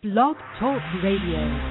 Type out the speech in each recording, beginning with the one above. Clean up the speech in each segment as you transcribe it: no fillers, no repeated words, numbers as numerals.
Blog Talk Radio.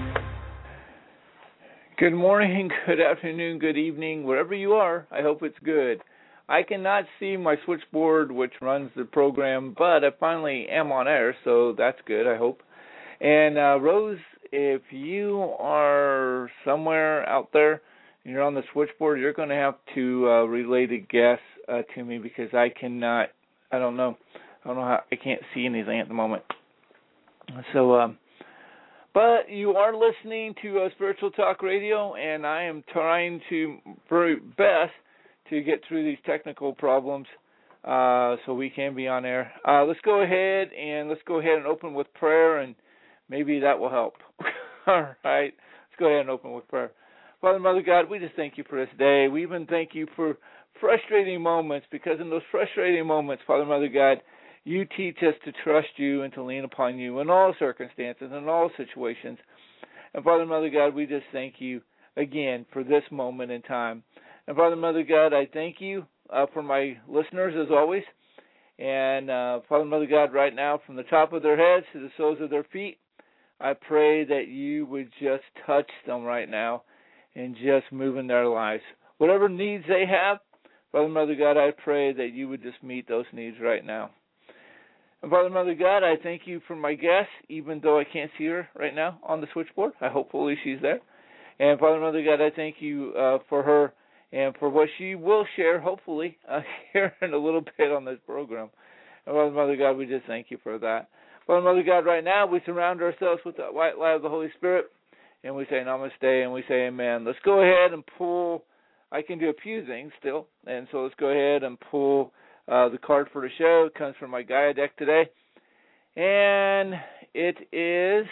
Good morning, good afternoon, good evening, wherever you are. I hope it's good. I cannot see my switchboard, which runs the program, but I finally am on air, so that's good, I hope. And Rose, if you are somewhere out there and you're on the switchboard, you're going to have to relay the guest to me because I cannot. I don't know how. I can't see anything at the moment. So, but you are listening to Spiritual Talk Radio, and I am trying to very best to get through these technical problems so we can be on air. Let's go ahead and open with prayer, and maybe that will help. All right, let's go ahead and open with prayer. Father, Mother God, we just thank you for this day. We even thank you for frustrating moments, because in those frustrating moments, Father, Mother God, you teach us to trust you and to lean upon you in all circumstances, in all situations. And Father, Mother God, we just thank you again for this moment in time. And Father, Mother God, I thank you for my listeners as always. And Father, Mother God, right now, from the top of their heads to the soles of their feet, I pray that you would just touch them right now and just move in their lives. Whatever needs they have, Father, Mother God, I pray that you would just meet those needs right now. And Father, Mother God, I thank you for my guest, even though I can't see her right now on the switchboard. Hopefully she's there. And Father, Mother God, I thank you for her and for what she will share, hopefully, here in a little bit on this program. And Father, Mother God, we just thank you for that. Father, Mother God, right now we surround ourselves with the white light of the Holy Spirit, and we say namaste, and we say amen. Let's go ahead and pull. I can do a few things still, and so let's go ahead and pull the card for the show. It comes from my Gaia deck today, and it is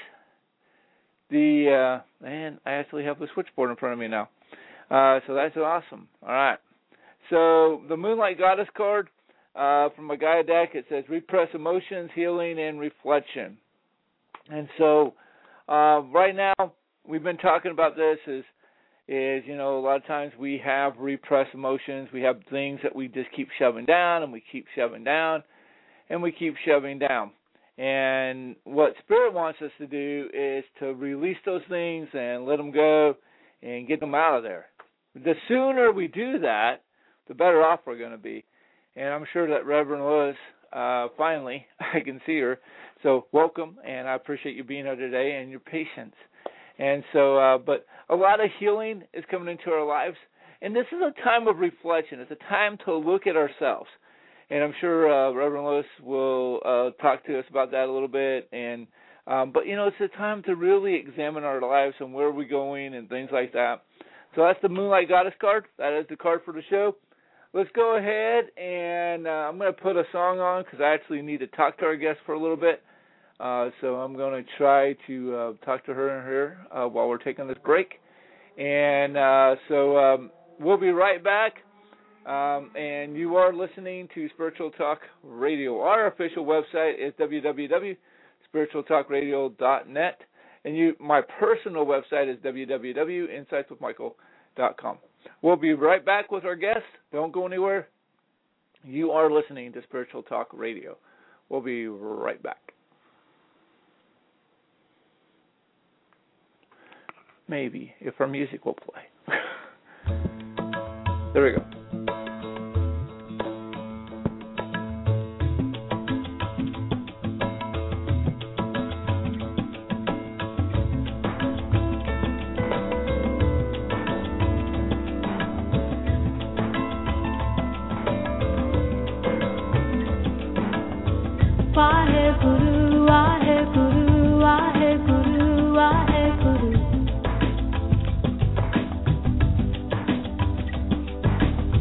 and I actually have the switchboard in front of me now, so that's awesome. All right, so the Moonlight Goddess card from my Gaia deck, it says repress emotions, healing, and reflection. And so right now we've been talking about this is a lot of times we have repressed emotions. We have things that we just keep shoving down, and we keep shoving down, and we keep shoving down. And what Spirit wants us to do is to release those things and let them go and get them out of there. The sooner we do that, the better off we're going to be. And I'm sure that Reverend Lois, finally, I can see her. So welcome, and I appreciate you being here today and your patience. And so, but a lot of healing is coming into our lives. And this is a time of reflection. It's a time to look at ourselves. And I'm sure Reverend Lewis will talk to us about that a little bit. And but, it's a time to really examine our lives and where we're going and things like that. So that's the Moonlight Goddess card. That is the card for the show. Let's go ahead, and I'm going to put a song on because I actually need to talk to our guest for a little bit. So I'm going to try to talk to her here while we're taking this break. And so we'll be right back. And you are listening to Spiritual Talk Radio. Our official website is www.spiritualtalkradio.net. And my personal website is www.insightswithmichael.com. We'll be right back with our guest. Don't go anywhere. You are listening to Spiritual Talk Radio. We'll be right back. Maybe, if our music will play. There we go. Waheguru, Waheguru, Waheguru, Waheguru.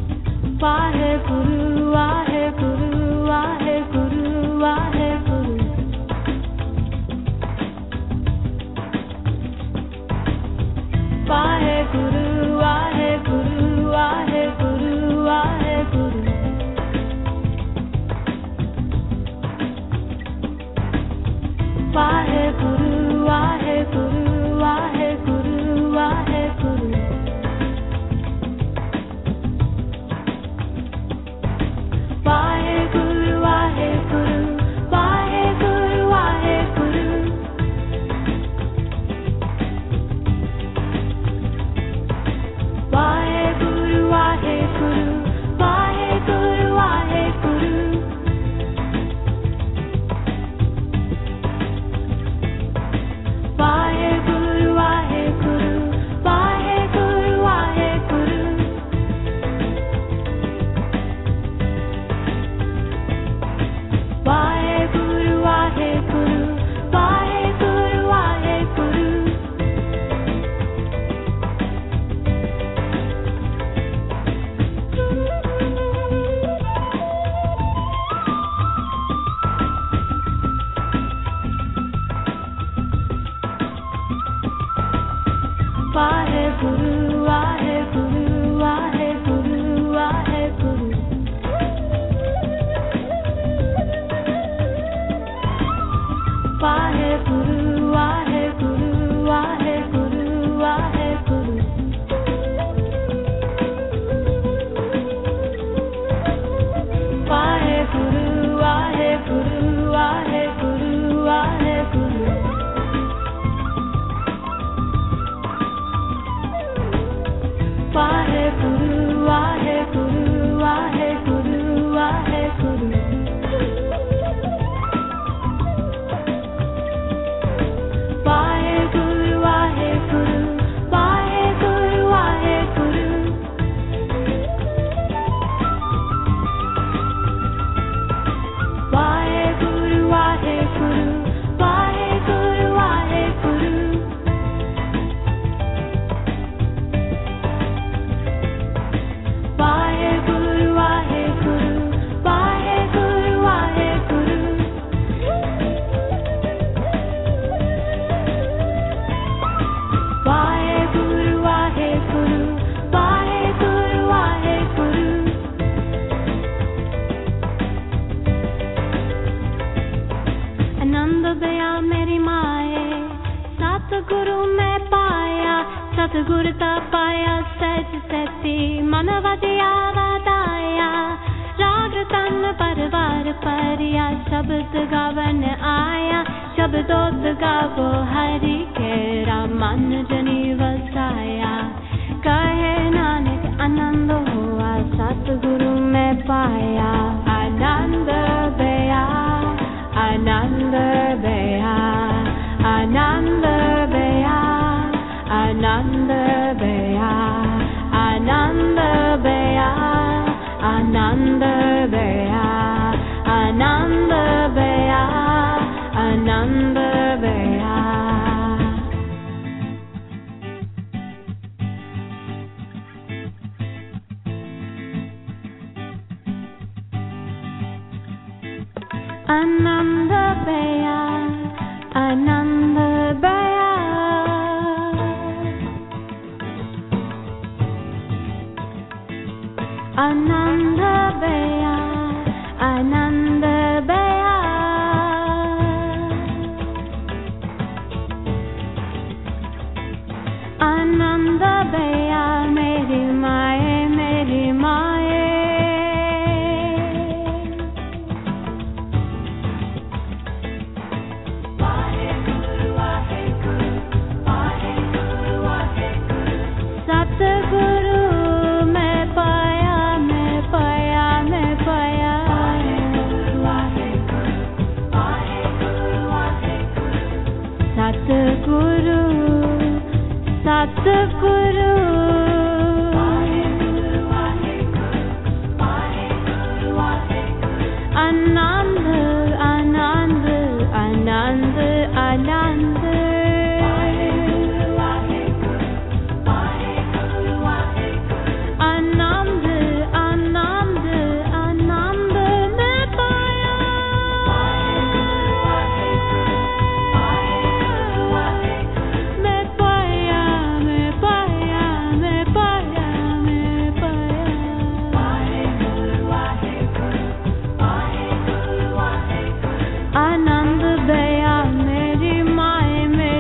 आनंद दया मेरी माए में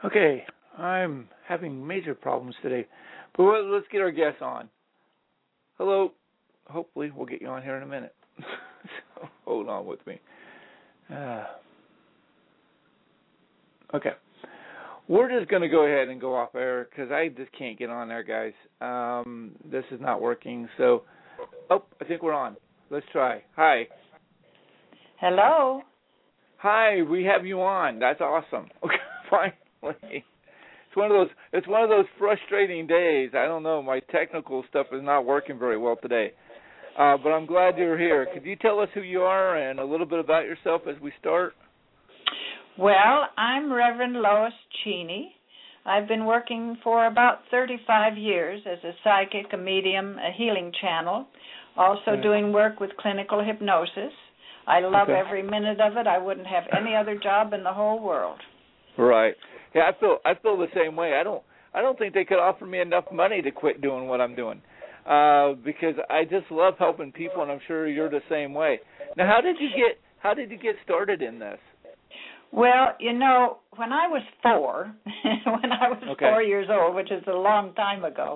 Okay, I'm having major problems today, but let's get our guests on. Hello. Hopefully we'll get you on here in a minute. So hold on with me. Okay. We're just going to go ahead and go off air because I just can't get on there, guys. This is not working. So, I think we're on. Let's try. Hi. Hello. Hi, we have you on. That's awesome. Okay, finally. It's one of those frustrating days. I don't know. My technical stuff is not working very well today. But I'm glad you're here. Could you tell us who you are and a little bit about yourself as we start? Well, I'm Reverend Lois Cheney. I've been working for about 35 years as a psychic, a medium, a healing channel, also doing work with clinical hypnosis. I love every minute of it. I wouldn't have any other job in the whole world. Right. Yeah, I feel the same way. I don't think they could offer me enough money to quit doing what I'm doing. Because I just love helping people, and I'm sure you're the same way. Now, how did you get started in this? Well, you know, when I was 4, 4 years old, which is a long time ago,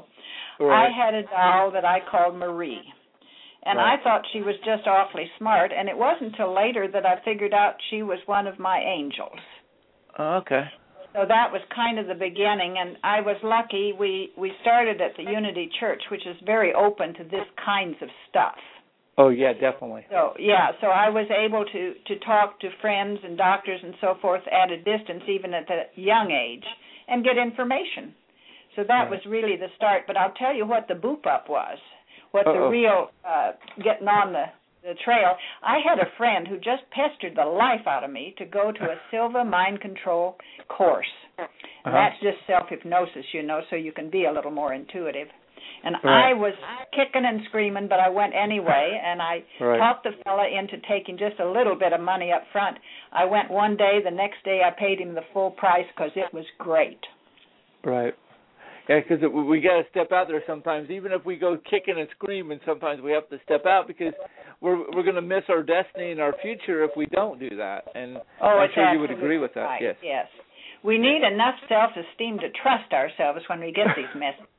I had a doll that I called Marie. And I thought she was just awfully smart, and it wasn't until later that I figured out she was one of my angels. Okay. So that was kind of the beginning, and I was lucky. We started at the Unity Church, which is very open to this kinds of stuff. Oh, yeah, definitely. So I was able to talk to friends and doctors and so forth at a distance, even at a young age, and get information. So that was really the start. But I'll tell you what the boop up was, what the real getting on the trail. I had a friend who just pestered the life out of me to go to a Silva mind control course. And that's just self-hypnosis, you know, so you can be a little more intuitive. And I was kicking and screaming, but I went anyway, and I talked the fella into taking just a little bit of money up front. I went one day. The next day I paid him the full price because it was great. Right. Yeah, because we got to step out there sometimes. Even if we go kicking and screaming, sometimes we have to step out because we're going to miss our destiny and our future if we don't do that. And I'm sure you would agree with that. Right. Yes. Yes. We need enough self-esteem to trust ourselves when we get these messages.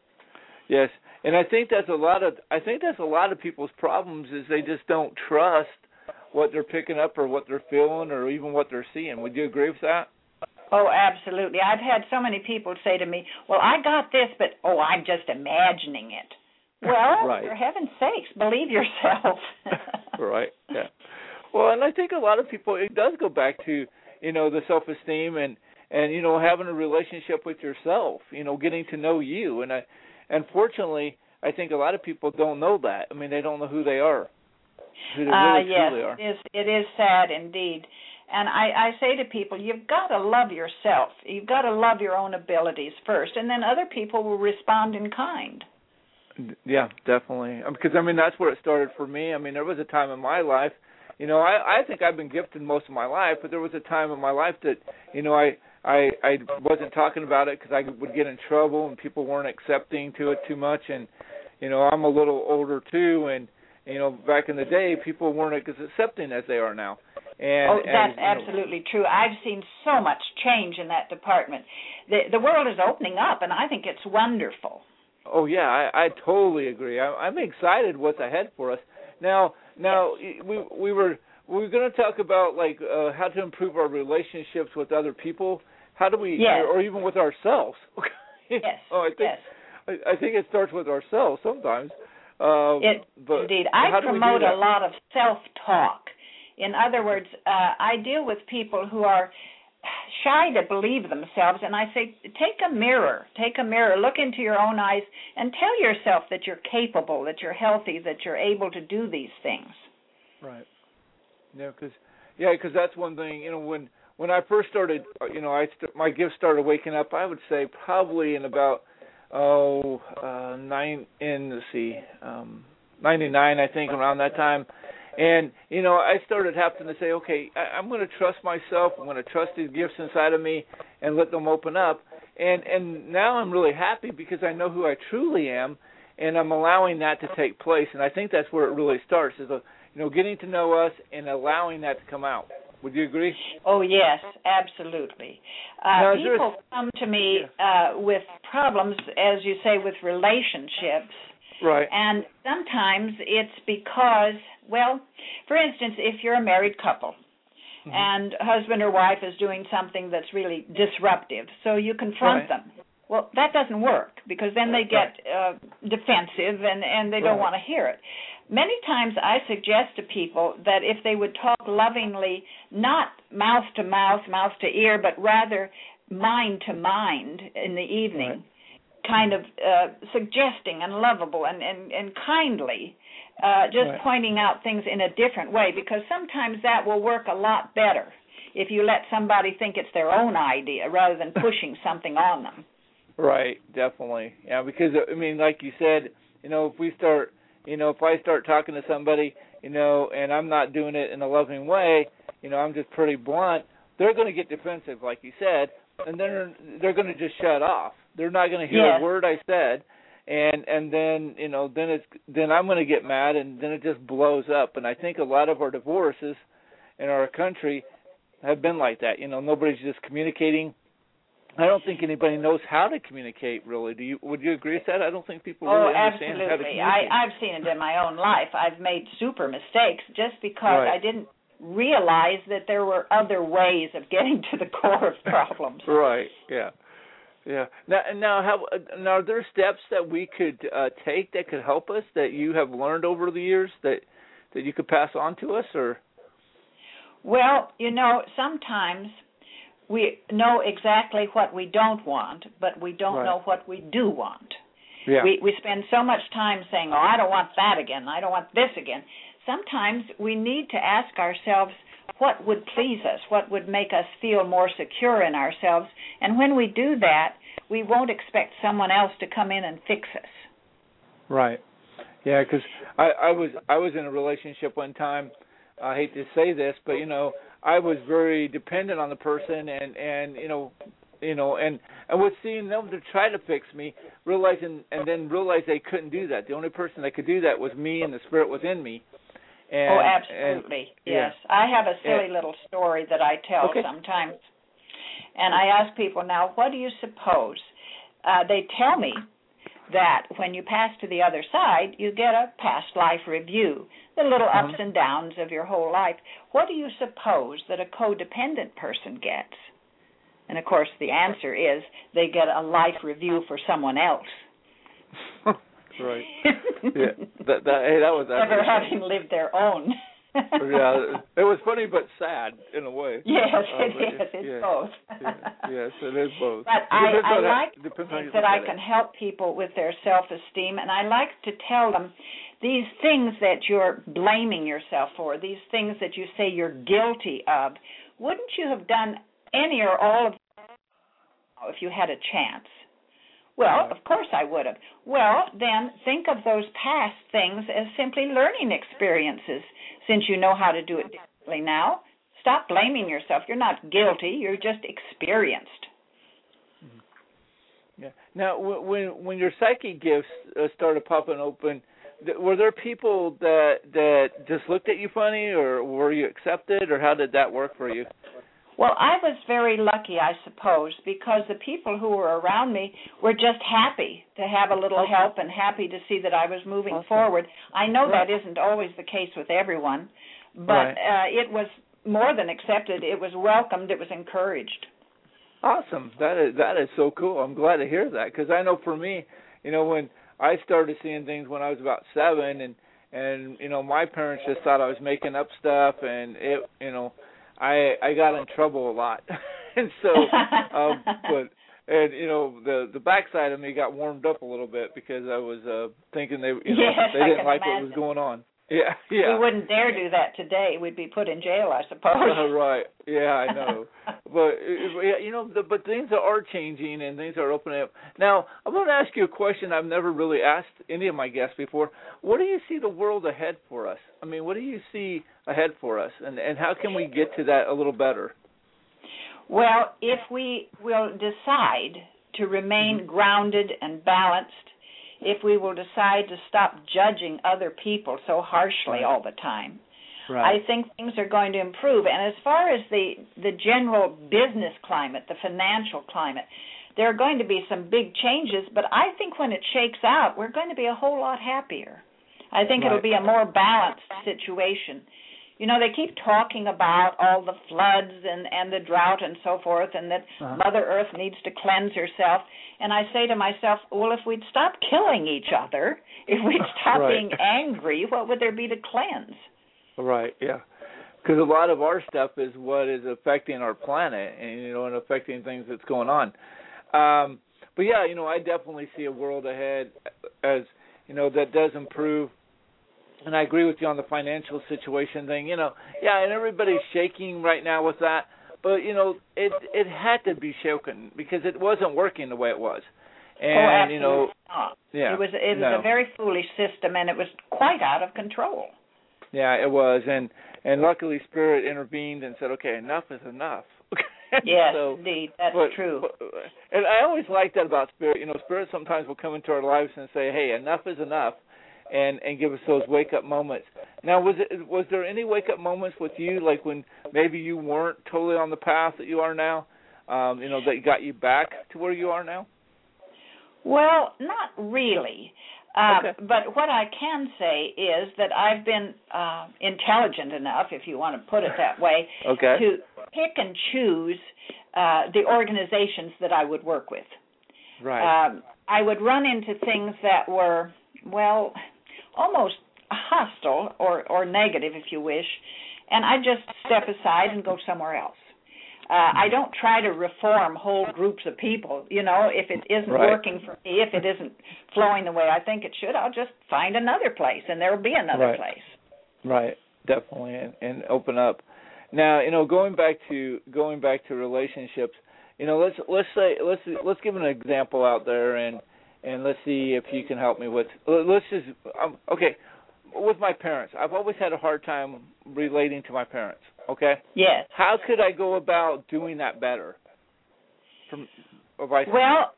Yes, and I think that's a lot of people's problems is they just don't trust what they're picking up or what they're feeling or even what they're seeing. Would you agree with that? Oh, absolutely. I've had so many people say to me, well, I got this, but, I'm just imagining it. Well, for heaven's sakes, believe yourself. Right, yeah. Well, and I think a lot of people, it does go back to, the self-esteem and having a relationship with yourself, getting to know you. And fortunately, I think a lot of people don't know that. I mean, they don't know who they are, who they really truly are. Yes, it is sad indeed. And I say to people, you've got to love yourself. You've got to love your own abilities first, and then other people will respond in kind. Yeah, definitely. Because, that's where it started for me. There was a time in my life, I think I've been gifted most of my life, but there was a time in my life that, I wasn't talking about it because I would get in trouble and people weren't accepting to it too much. And, I'm a little older too, and, back in the day, people weren't as accepting as they are now. That's absolutely true. I've seen so much change in that department. The world is opening up, and I think it's wonderful. Oh, yeah, I totally agree. I'm excited what's ahead for us. Now we were going to talk about, how to improve our relationships with other people. How do we, or even with ourselves? Yes, I think it starts with ourselves sometimes. Indeed. I promote a lot of self-talk. In other words, I deal with people who are shy to believe themselves, and I say, take a mirror, look into your own eyes, and tell yourself that you're capable, that you're healthy, that you're able to do these things. Right. Yeah, because that's one thing. When I first started, my gifts started waking up. I would say probably in about 99, I think, around that time. And, I started having to say, okay, I'm going to trust myself. I'm going to trust these gifts inside of me and let them open up. And now I'm really happy because I know who I truly am, and I'm allowing that to take place. And I think that's where it really starts, is getting to know us and allowing that to come out. Would you agree? Oh, yes, absolutely. Now, people come to me with problems, as you say, with relationships. Right. And sometimes it's because, well, for instance, if you're a married couple and husband or wife is doing something that's really disruptive, so you confront them. Well, that doesn't work because then they get defensive and they don't want to hear it. Many times I suggest to people that if they would talk lovingly, not mouth to mouth, mouth to ear, but rather mind to mind in the evening, kind of suggesting and lovable and kindly, just pointing out things in a different way, because sometimes that will work a lot better if you let somebody think it's their own idea rather than pushing something on them. Right, definitely. Yeah, because, I mean, like you said, if we start, if I start talking to somebody, and I'm not doing it in a loving way, I'm just pretty blunt, they're going to get defensive, like you said, and then they're going to just shut off. They're not going to hear a word I said, and then, then I'm going to get mad, and then it just blows up. And I think a lot of our divorces in our country have been like that. Nobody's just communicating. I don't think anybody knows how to communicate, really. Would you agree with that? I don't think people really understand how to communicate. I've seen it in my own life. I've made super mistakes just because I didn't realize that there were other ways of getting to the core of problems. Right, yeah. Now, are there steps that we could take that could help us that you have learned over the years that you could pass on to us? Or? Well, sometimes we know exactly what we don't want, but we don't know what we do want. Yeah. We spend so much time saying, oh, I don't want that again, I don't want this again. Sometimes we need to ask ourselves what would please us, what would make us feel more secure in ourselves, and when we do that, we won't expect someone else to come in and fix us. Right. Yeah, because I was in a relationship one time. I hate to say this, but I was very dependent on the person, and was seeing them to try to fix me, realizing they couldn't do that. The only person that could do that was me, and the spirit within me. And, absolutely. Yes. I have a silly little story that I tell sometimes. And I ask people, now, what do you suppose? They tell me that when you pass to the other side, you get a past life review, the little ups and downs of your whole life. What do you suppose that a codependent person gets? And, of course, the answer is they get a life review for someone else. Right. Yeah. That was never having lived their own. Yeah, it was funny but sad in a way. Yes, it is. It's both. Yes, it is both. But I like to think that I can help people with their self-esteem, and I like to tell them these things that you're blaming yourself for, these things that you say you're guilty of, wouldn't you have done any or all of them if you had a chance? Well, of course I would have. Well, then think of those past things as simply learning experiences. Since you know how to do it differently now, stop blaming yourself. You're not guilty. You're just experienced. Yeah. Now, when your psychic gifts started popping open, were there people that just looked at you funny, or were you accepted, or how did that work for you? Well, I was very lucky, I suppose, because the people who were around me were just happy to have a little help and happy to see that I was moving forward. I know that isn't always the case with everyone, but it was more than accepted. It was welcomed. It was encouraged. Awesome. That is so cool. I'm glad to hear that, because I know for me, when I started seeing things when I was about 7, and my parents just thought I was making up stuff, and I got in trouble a lot, and so, the backside of me got warmed up a little bit because I was thinking they didn't like what was going on. Yeah. We wouldn't dare do that today. We'd be put in jail, I suppose. Right. Yeah, I know. But things are changing and things are opening up. Now, I'm going to ask you a question I've never really asked any of my guests before. What do you see the world ahead for us? I mean, what do you see ahead for us, and how can we get to that a little better? Well, if we will decide to remain grounded and balanced, if we will decide to stop judging other people so harshly all the time, Right. I think things are going to improve. And as far as the general business climate, the financial climate, there are going to be some big changes, but I think when it shakes out, we're going to be a whole lot happier. I think it'll be a more balanced situation. You know, they keep talking about all the floods and the drought and so forth, and that Mother Earth needs to cleanse herself. And I say to myself, well, if we'd stop killing each other, if we'd stop being angry, what would there be to cleanse? Right, yeah. Because a lot of our stuff is what is affecting our planet and, and affecting things that's going on. But, yeah, I definitely see a world ahead as, that does improve. And I agree with you on the financial situation thing, and everybody's shaking right now with that. But, it had to be shaken because it wasn't working the way it was. And, absolutely not. Yeah, it was a very foolish system, and it was quite out of control. Yeah, it was. And luckily Spirit intervened and said, okay, enough is enough. Yes, indeed. That's true. And I always like that about Spirit. Spirit sometimes will come into our lives and say, hey, enough is enough. And give us those wake-up moments. Now, was there any wake-up moments with you, like when maybe you weren't totally on the path that you are now, that got you back to where you are now? Well, not really. Okay. But what I can say is that I've been intelligent enough, if you want to put it that way, to pick and choose the organizations that I would work with. Right. I would run into things that were, well, almost hostile or negative, if you wish, and I just step aside and go somewhere else. I don't try to reform whole groups of people. If it isn't working for me, if it isn't flowing the way I think it should, I'll just find another place, and there will be another place. Right, definitely, and open up. Now, going back to relationships, let's give an example out there and let's see if you can help me with. Let's just with my parents. I've always had a hard time relating to my parents. Okay. Yes. How could I go about doing that better? Well,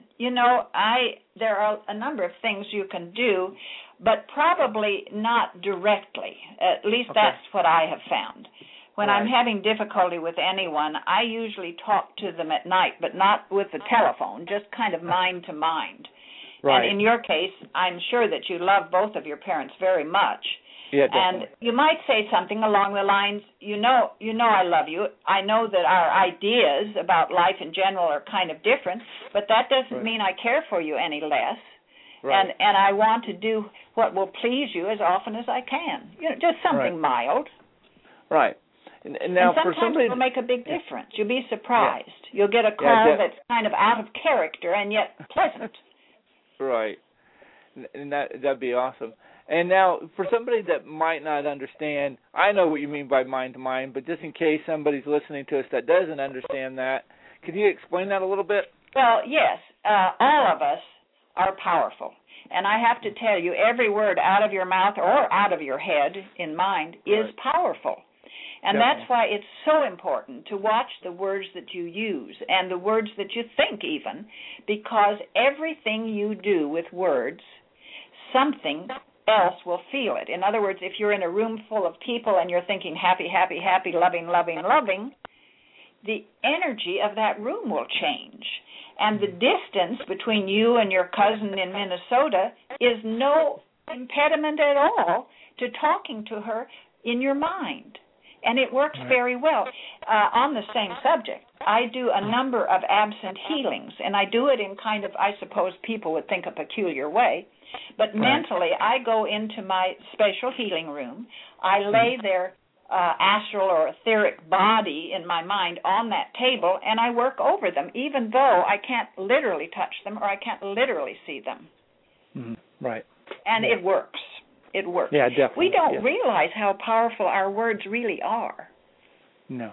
there are a number of things you can do, but probably not directly. At least that's what I have found. When I'm having difficulty with anyone, I usually talk to them at night, but not with the telephone, just kind of mind to mind. Right. And in your case, I'm sure that you love both of your parents very much. Yeah, definitely. And you might say something along the lines, I love you. I know that our ideas about life in general are kind of different, but that doesn't mean I care for you any less. Right. And I want to do what will please you as often as I can. Just something mild. Right. And now sometimes for somebody, it'll make a big difference. You'll be surprised. Yeah. You'll get a call that's kind of out of character and yet pleasant. Right. And that'd be awesome. And now, for somebody that might not understand, I know what you mean by mind-to-mind, but just in case somebody's listening to us that doesn't understand that, can you explain that a little bit? Well, yes. All of us are powerful. And I have to tell you, every word out of your mouth or out of your head, in mind, is powerful. And that's why it's so important to watch the words that you use and the words that you think even, because everything you do with words, something else will feel it. In other words, if you're in a room full of people and you're thinking happy, happy, happy, loving, loving, loving, the energy of that room will change. And the distance between you and your cousin in Minnesota is no impediment at all to talking to her in your mind. And it works very well. On the same subject, I do a number of absent healings, and I do it in kind of, I suppose people would think, a peculiar way. But mentally, I go into my special healing room. I lay their astral or etheric body in my mind on that table, and I work over them, even though I can't literally touch them or I can't literally see them. Mm-hmm. Right. And it works. It works. Yeah, definitely. We don't realize how powerful our words really are. No.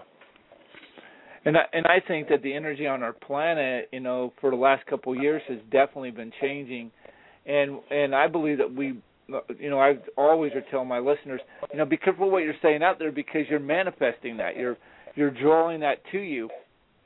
And I think that the energy on our planet, for the last couple of years has definitely been changing. And I believe that I always tell my listeners, be careful what you're saying out there because you're manifesting that. You're drawing that to you.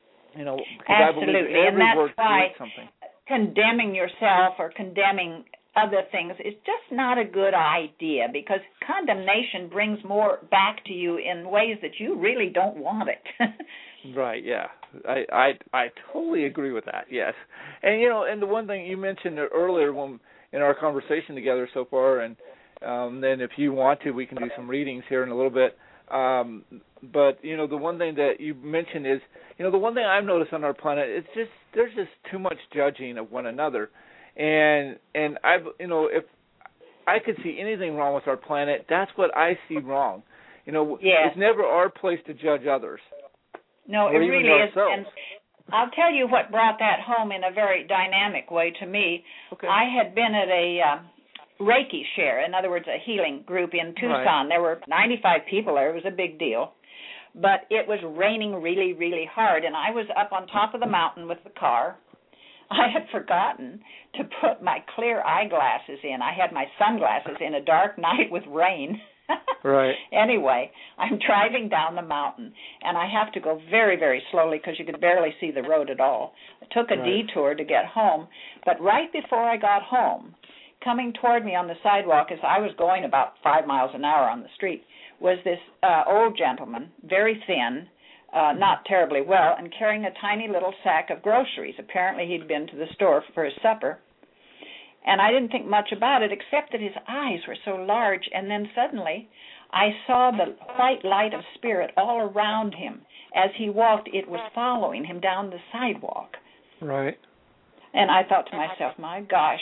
Absolutely. I believe every and that's word why something. Condemning yourself or condemning other things is just not a good idea, because condemnation brings more back to you in ways that you really don't want it. Right, yeah. I totally agree with that, yes. And, and the one thing you mentioned earlier when in our conversation together so far, and then if you want to, we can do some readings here in a little bit. But, the one thing that you mentioned is, the one thing I've noticed on our planet is just there's just too much judging of one another. And I've, if I could see anything wrong with our planet, that's what I see wrong. It's never our place to judge others. No, it really is. And I'll tell you what brought that home in a very dynamic way to me. Okay. I had been at a Reiki share, in other words, a healing group in Tucson. Right. There were 95 people there. It was a big deal. But it was raining really, really hard, and I was up on top of the mountain with the car. I had forgotten to put my clear eyeglasses in. I had my sunglasses in a dark night with rain. Right. Anyway, I'm driving down the mountain, and I have to go very, very slowly because you could barely see the road at all. I took a detour to get home, but right before I got home, coming toward me on the sidewalk as I was going about 5 miles an hour on the street, was this old gentleman, very thin, not terribly well, and carrying a tiny little sack of groceries. Apparently he'd been to the store for his supper. And I didn't think much about it, except that his eyes were so large. And then suddenly I saw the white light of spirit all around him. As he walked, it was following him down the sidewalk. Right. And I thought to myself, my gosh,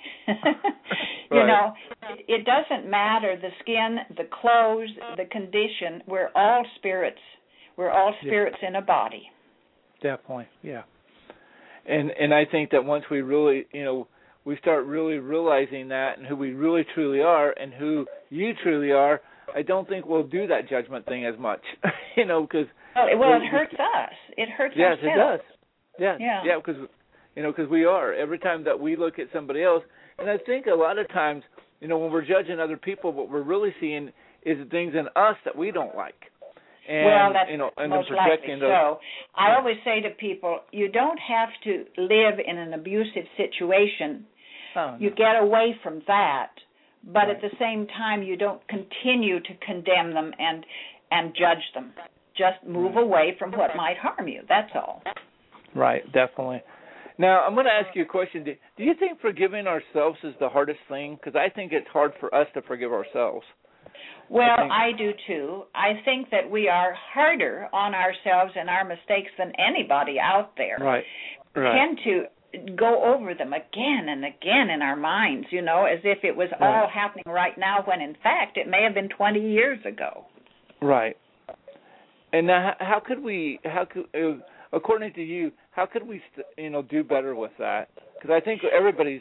it doesn't matter the skin, the clothes, the condition. We're all spirits. We're all spirits in a body. Definitely, yeah. And I think that once we really, we start really realizing that and who we really truly are and who you truly are, I don't think we'll do that judgment thing as much, because... Well, it hurts us. It hurts us. Yes, it does. Yeah, because we are. Every time that we look at somebody else, and I think a lot of times, when we're judging other people, what we're really seeing is things in us that we don't like. And, that's and most likely so. I always say to people, you don't have to live in an abusive situation. You get away from that, but at the same time, you don't continue to condemn them and judge them. Just move away from what might harm you. That's all. Right, definitely. Now, I'm going to ask you a question. Do you think forgiving ourselves is the hardest thing? Because I think it's hard for us to forgive ourselves. Well, I do too. I think that we are harder on ourselves and our mistakes than anybody out there. Right. We tend to go over them again and again in our minds, as if it was all happening right now, when in fact it may have been 20 years ago. Right. And now, according to you, how could we, do better with that? Because I think everybody's,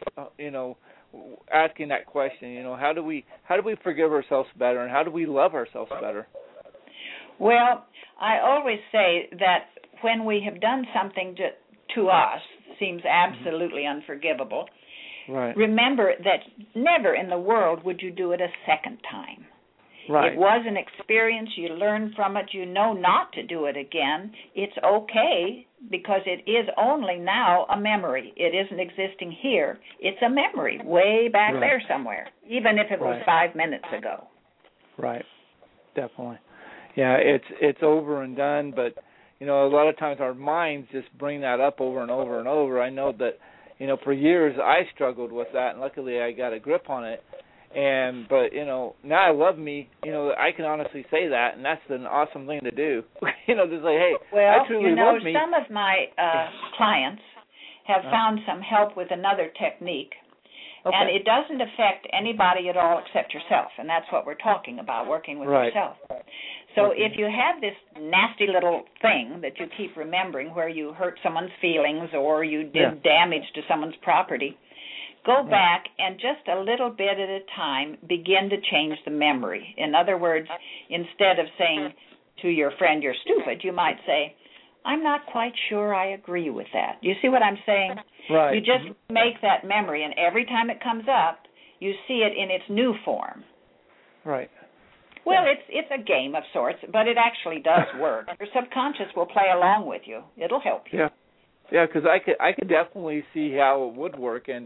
asking that question. How do we forgive ourselves better, and how do we love ourselves better? Well, I always say that when we have done something to us seems absolutely unforgivable, remember that never in the world would you do it a second time. Right. It was an experience. You learn from it. You know not to do it again. It's okay, because it is only now a memory. It isn't existing here. It's a memory way back there somewhere, even if it was 5 minutes ago. Right. Definitely. Yeah, it's over and done, but, a lot of times our minds just bring that up over and over and over. I know that, for years I struggled with that, and luckily I got a grip on it. But now I love me. I can honestly say that, and that's an awesome thing to do. To say, hey, I truly love me. Some of my clients have found some help with another technique, and it doesn't affect anybody at all except yourself, and that's what we're talking about, working with yourself. So if you have this nasty little thing that you keep remembering, where you hurt someone's feelings or you did damage to someone's property, go back and just a little bit at a time begin to change the memory. In other words, instead of saying to your friend, you're stupid, you might say, I'm not quite sure I agree with that. You see what I'm saying? Right. You just make that memory, and every time it comes up, you see it in its new form. Right. Well, it's a game of sorts, but it actually does work. Your subconscious will play along with you. It'll help you. Yeah, because I could definitely see how it would work, and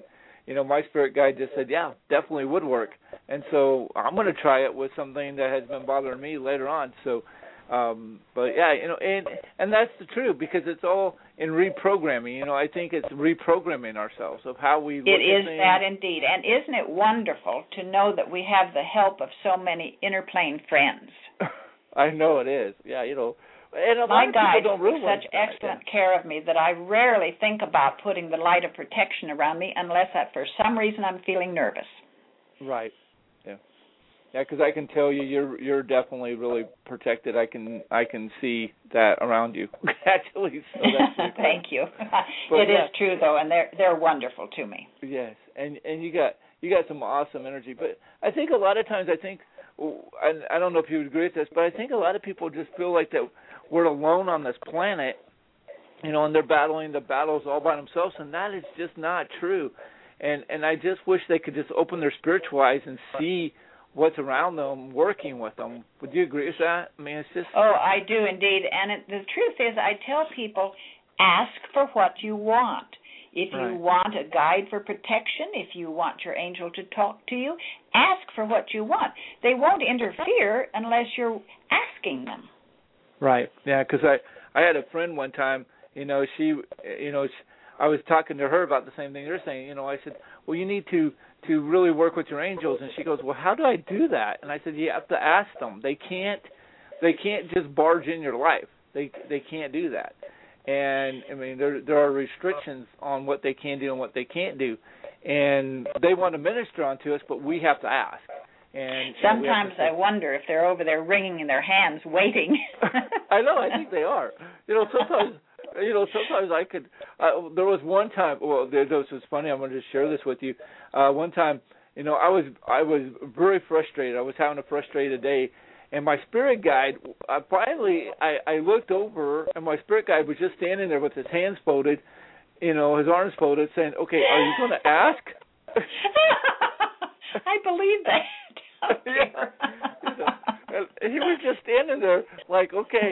my spirit guide just said, yeah, definitely would work. And so I'm going to try it with something that has been bothering me later on. So, but yeah, and that's the truth, because it's all in reprogramming. I think it's reprogramming ourselves of how we look at things. It is that indeed. And isn't it wonderful to know that we have the help of so many interplane friends? I know it is. Yeah, and a lot My of people guides don't take realize such excellent care of me that I rarely think about putting the light of protection around me unless for some reason I'm feeling nervous. Right. Yeah, because I can tell you're definitely really protected. I can see that around you, actually. So that's pretty cool. Thank you. But it is true though, and they're wonderful to me. Yes, and you got some awesome energy. But I think a lot of times I don't know if you would agree with this, but I think a lot of people just feel like that we're alone on this planet, and they're battling the battles all by themselves, and that is just not true. And I just wish they could just open their spiritual eyes and see what's around them, working with them. Would you agree with that? I mean, it's just... Oh, I do indeed. And the truth is, I tell people, ask for what you want. If you want a guide for protection, if you want your angel to talk to you, ask for what you want. They won't interfere unless you're asking them. Right. Yeah, because I had a friend one time, I was talking to her about the same thing you're saying. I said, well, you need to really work with your angels. And she goes, well, how do I do that? And I said, you have to ask them. They can't just barge in your life. They can't do that. And, I mean, there are restrictions on what they can do and what they can't do. And they want to minister onto us, but we have to ask. And sometimes I wonder if they're over there wringing in their hands, waiting. I know. I think they are. Sometimes I could. There was one time. Well, this was funny. I'm going to just share this with you. One time, I was very frustrated. I was having a frustrated day, and my spirit guide. I looked over, and my spirit guide was just standing there with his hands folded, his arms folded, saying, "Okay, are you going to ask?" I believe that. And he was just standing there, like, "Okay,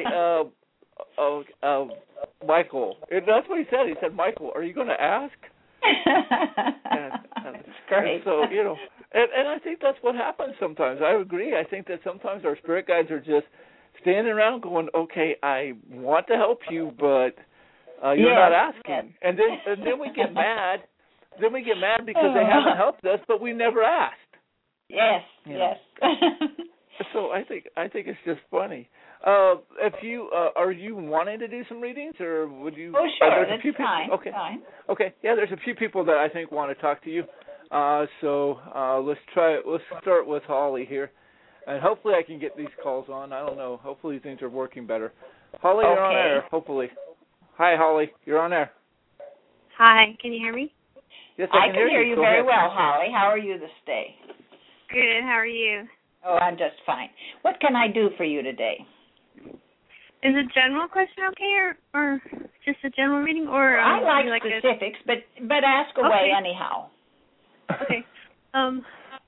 Michael." And that's what he said. He said, "Michael, are you going to ask?" That's great. And so, and I think that's what happens sometimes. I agree. I think that sometimes our spirit guides are just standing around going, "Okay, I want to help you, but you're not asking." Yes. And then we get mad. Then we get mad because they haven't helped us, but we never asked. Yes, yes. So I think it's just funny. If you are you wanting to do some readings, or would you? Oh, sure, that's fine. Okay, fine. Okay, yeah. There's a few people that I think want to talk to you. So let's try it. Let's start with Holly here, and hopefully I can get these calls on. I don't know. Hopefully things are working better. Holly, you're on air. Hopefully. Hi, Holly. You're on air. Hi. Can you hear me? Yes, I can hear you very ahead. well, Holly. How are you this day? Good. How are you? Oh, I'm just fine. What can I do for you today? Is a general question okay, or just a general reading, or I like specifics, but ask away anyhow. Okay. I'm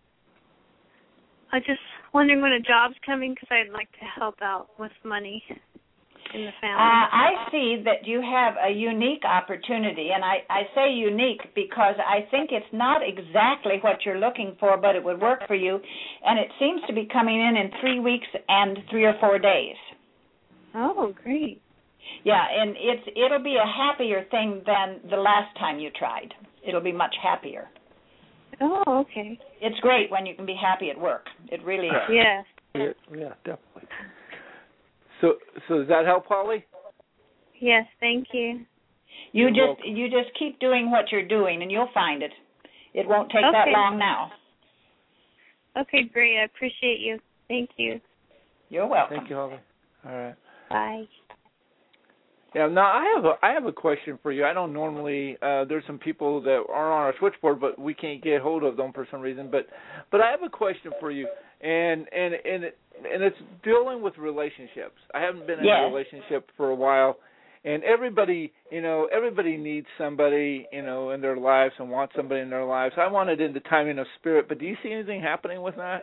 just wondering when a job's coming, because I'd like to help out with money in the family. I see that you have a unique opportunity, and I say unique because I think it's not exactly what you're looking for, but it would work for you, and it seems to be coming in 3 weeks and 3 or 4 days. Oh, great. Yeah, and it'll be a happier thing than the last time you tried. It'll be much happier. Oh, okay. It's great when you can be happy at work. It really is. Yeah. Yeah, definitely. So does that help, Holly? Yes, thank you. You just keep doing what you're doing, and you'll find it. It won't take that long now. Okay, great. I appreciate you. Thank you. You're welcome. Thank you, Holly. All right. Bye. Yeah. Now I have a question for you. I don't normally. There's some people that are on our switchboard, but we can't get hold of them for some reason. But I have a question for you, and it's dealing with relationships. I haven't been in a relationship for a while, and everybody needs somebody, in their lives and wants somebody in their lives. I want it in the timing of spirit, but do you see anything happening with that?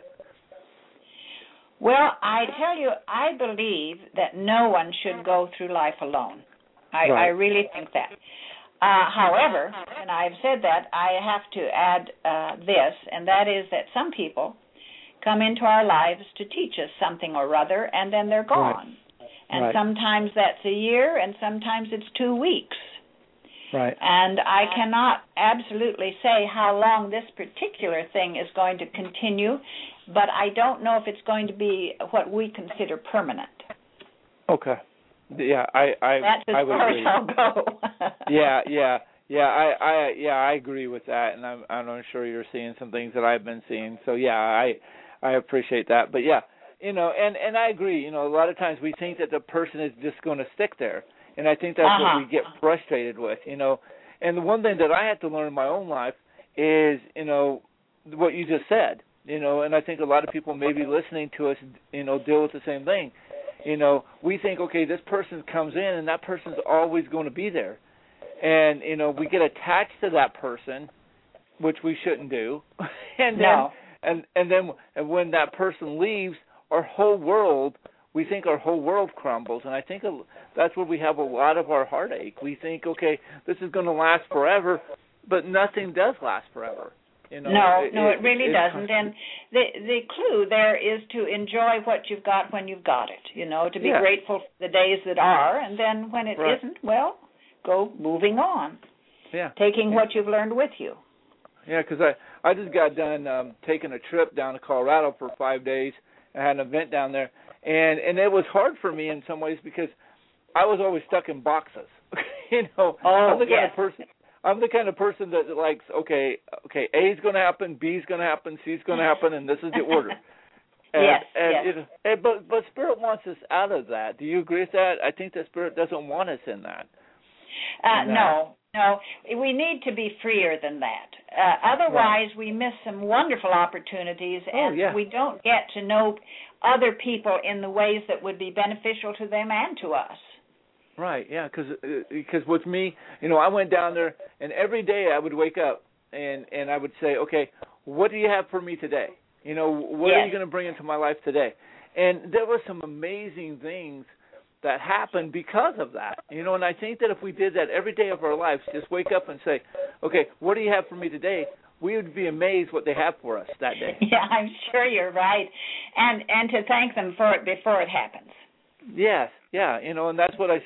Well, I tell you, I believe that no one should go through life alone. I really think that. However, and I've said that, I have to add this, and that is that some people come into our lives to teach us something or other, and then they're gone. Right. And right. sometimes that's a year, and sometimes it's 2 weeks. Right. And I cannot absolutely say how long this particular thing is going to continue, but I don't know if it's going to be what we consider permanent. Okay. Yeah, I That's as far as I'll go. I agree with that, and I'm sure you're seeing some things that I've been seeing. So yeah, I appreciate that. But yeah, and I agree. A lot of times we think that the person is just going to stick there, and I think that's what we get frustrated with. And the one thing that I had to learn in my own life is what you just said. And I think a lot of people maybe listening to us, deal with the same thing. We think, okay, this person comes in and that person's always going to be there. And, we get attached to that person, which we shouldn't do. And then when that person leaves, we think our whole world crumbles. And I think that's where we have a lot of our heartache. We think, okay, this is going to last forever, but nothing does last forever. It really doesn't. And the clue there is to enjoy what you've got when you've got it, to be grateful for the days that are, and then when it isn't, well, go moving on. Yeah. Taking what you've learned with you. Yeah, because I just got done taking a trip down to Colorado for 5 days. I had an event down there, and it was hard for me in some ways because I was always stuck in boxes. I'm the kind of person that likes, okay, A is going to happen, B is going to happen, C is going to happen, and this is the order. But Spirit wants us out of that. Do you agree with that? I think that Spirit doesn't want us in that. No. We need to be freer than that. Otherwise, we miss some wonderful opportunities, and we don't get to know other people in the ways that would be beneficial to them and to us. Right, yeah, because with me, I went down there, and every day I would wake up, and I would say, okay, what do you have for me today? What are you going to bring into my life today? And there were some amazing things that happened because of that. And I think that if we did that every day of our lives, just wake up and say, okay, what do you have for me today? We would be amazed what they have for us that day. Yeah, I'm sure you're right. And to thank them for it before it happens. Yes, yeah, and that's what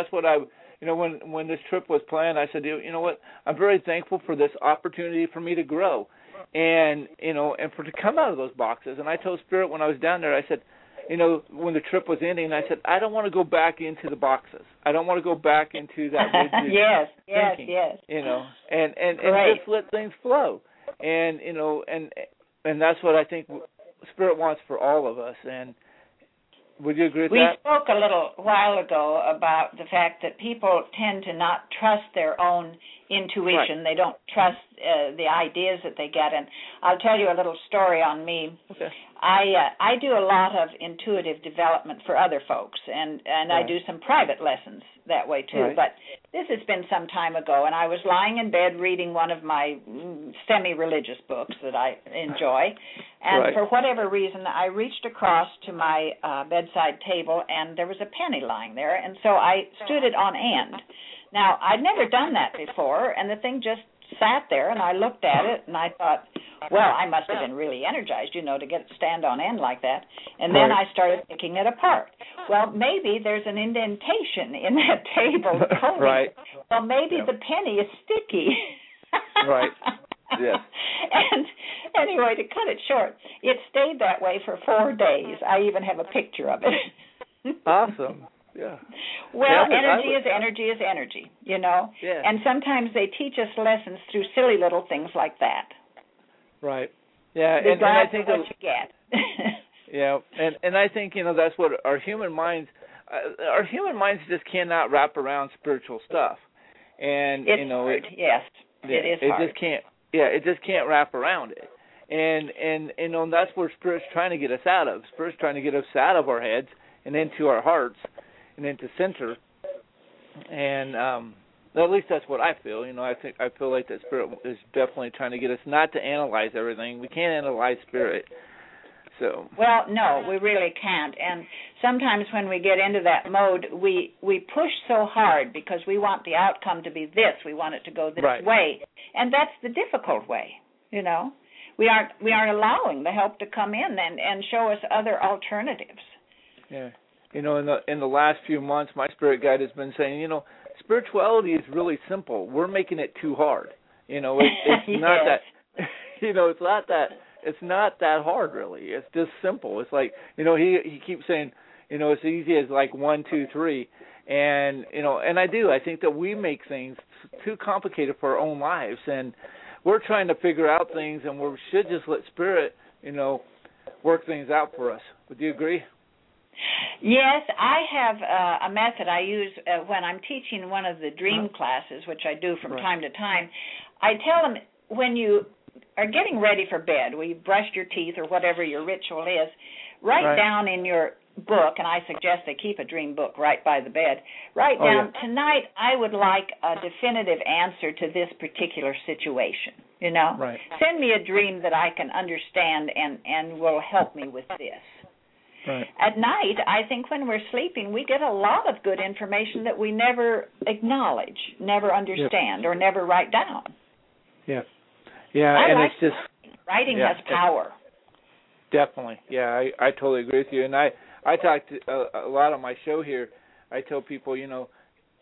when this trip was planned, I said, what, I'm very thankful for this opportunity for me to grow, and for to come out of those boxes. And I told Spirit when I was down there, I said, when the trip was ending, I said, I don't want to go back into the boxes. I don't want to go back into that rigid thinking, yes. And just let things flow, and that's what I think Spirit wants for all of us. And would you agree with that? We spoke a little while ago about the fact that people tend to not trust their own intuition. Right. They don't trust the ideas that they get. And I'll tell you a little story on me. Okay. I do a lot of intuitive development for other folks, and I do some private lessons that way too. Right. But this has been some time ago, and I was lying in bed reading one of my semi-religious books that I enjoy, and for whatever reason, I reached across to my bedside table, and there was a penny lying there, and so I stood it on end. Now, I'd never done that before, and the thing just sat there, and I looked at it, and I thought, well, I must have been really energized, to get it stand on end like that. And then I started picking it apart. Well, maybe there's an indentation in that table coating. Right. Well, maybe the penny is sticky. Right. Yes. And anyway, to cut it short, it stayed that way for 4 days. I even have a picture of it. Awesome. Yeah. Well, energy is energy, Yeah. And sometimes they teach us lessons through silly little things like that. Right. Yeah, and I think what you get. Yeah, and I think that's what our human minds just cannot wrap around spiritual stuff, and it's hard. Yes, it is hard. It just can't. Yeah, it just can't wrap around it, and that's where Spirit's trying to get us out of. Spirit's trying to get us out of our heads and into our hearts and into center, and at least that's what I feel. I feel like that Spirit is definitely trying to get us not to analyze everything. We can't analyze Spirit. So. Well, no, we really can't. And sometimes when we get into that mode, we push so hard because we want the outcome to be this. We want it to go this way, and that's the difficult way. You know, we aren't allowing the help to come in and show us other alternatives. Yeah, you know, in the last few months, my spirit guide has been saying, you know, spirituality is really simple. We're making it too hard. You know, it's not that. You know, it's not that. It's not that hard, really. It's just simple. It's like, you know, he keeps saying, you know, it's easy as like 1, 2, 3, and you know, and I do. I think that we make things too complicated for our own lives, and we're trying to figure out things, and we should just let Spirit, you know, work things out for us. Would you agree? Yes, I have a method I use when I'm teaching one of the dream classes, which I do from time to time. I tell them, when you are getting ready for bed, where you've brushed your teeth or whatever your ritual is, write down in your book, and I suggest they keep a dream book right by the bed, write down, tonight I would like a definitive answer to this particular situation, you know? Right. Send me a dream that I can understand and will help me with this. Right. At night, I think when we're sleeping, we get a lot of good information that we never acknowledge, never understand, or never write down. Yeah. Yeah, and like it's just... Writing has power. Definitely. Yeah, I totally agree with you. And I talk to a lot on my show here. I tell people, you know,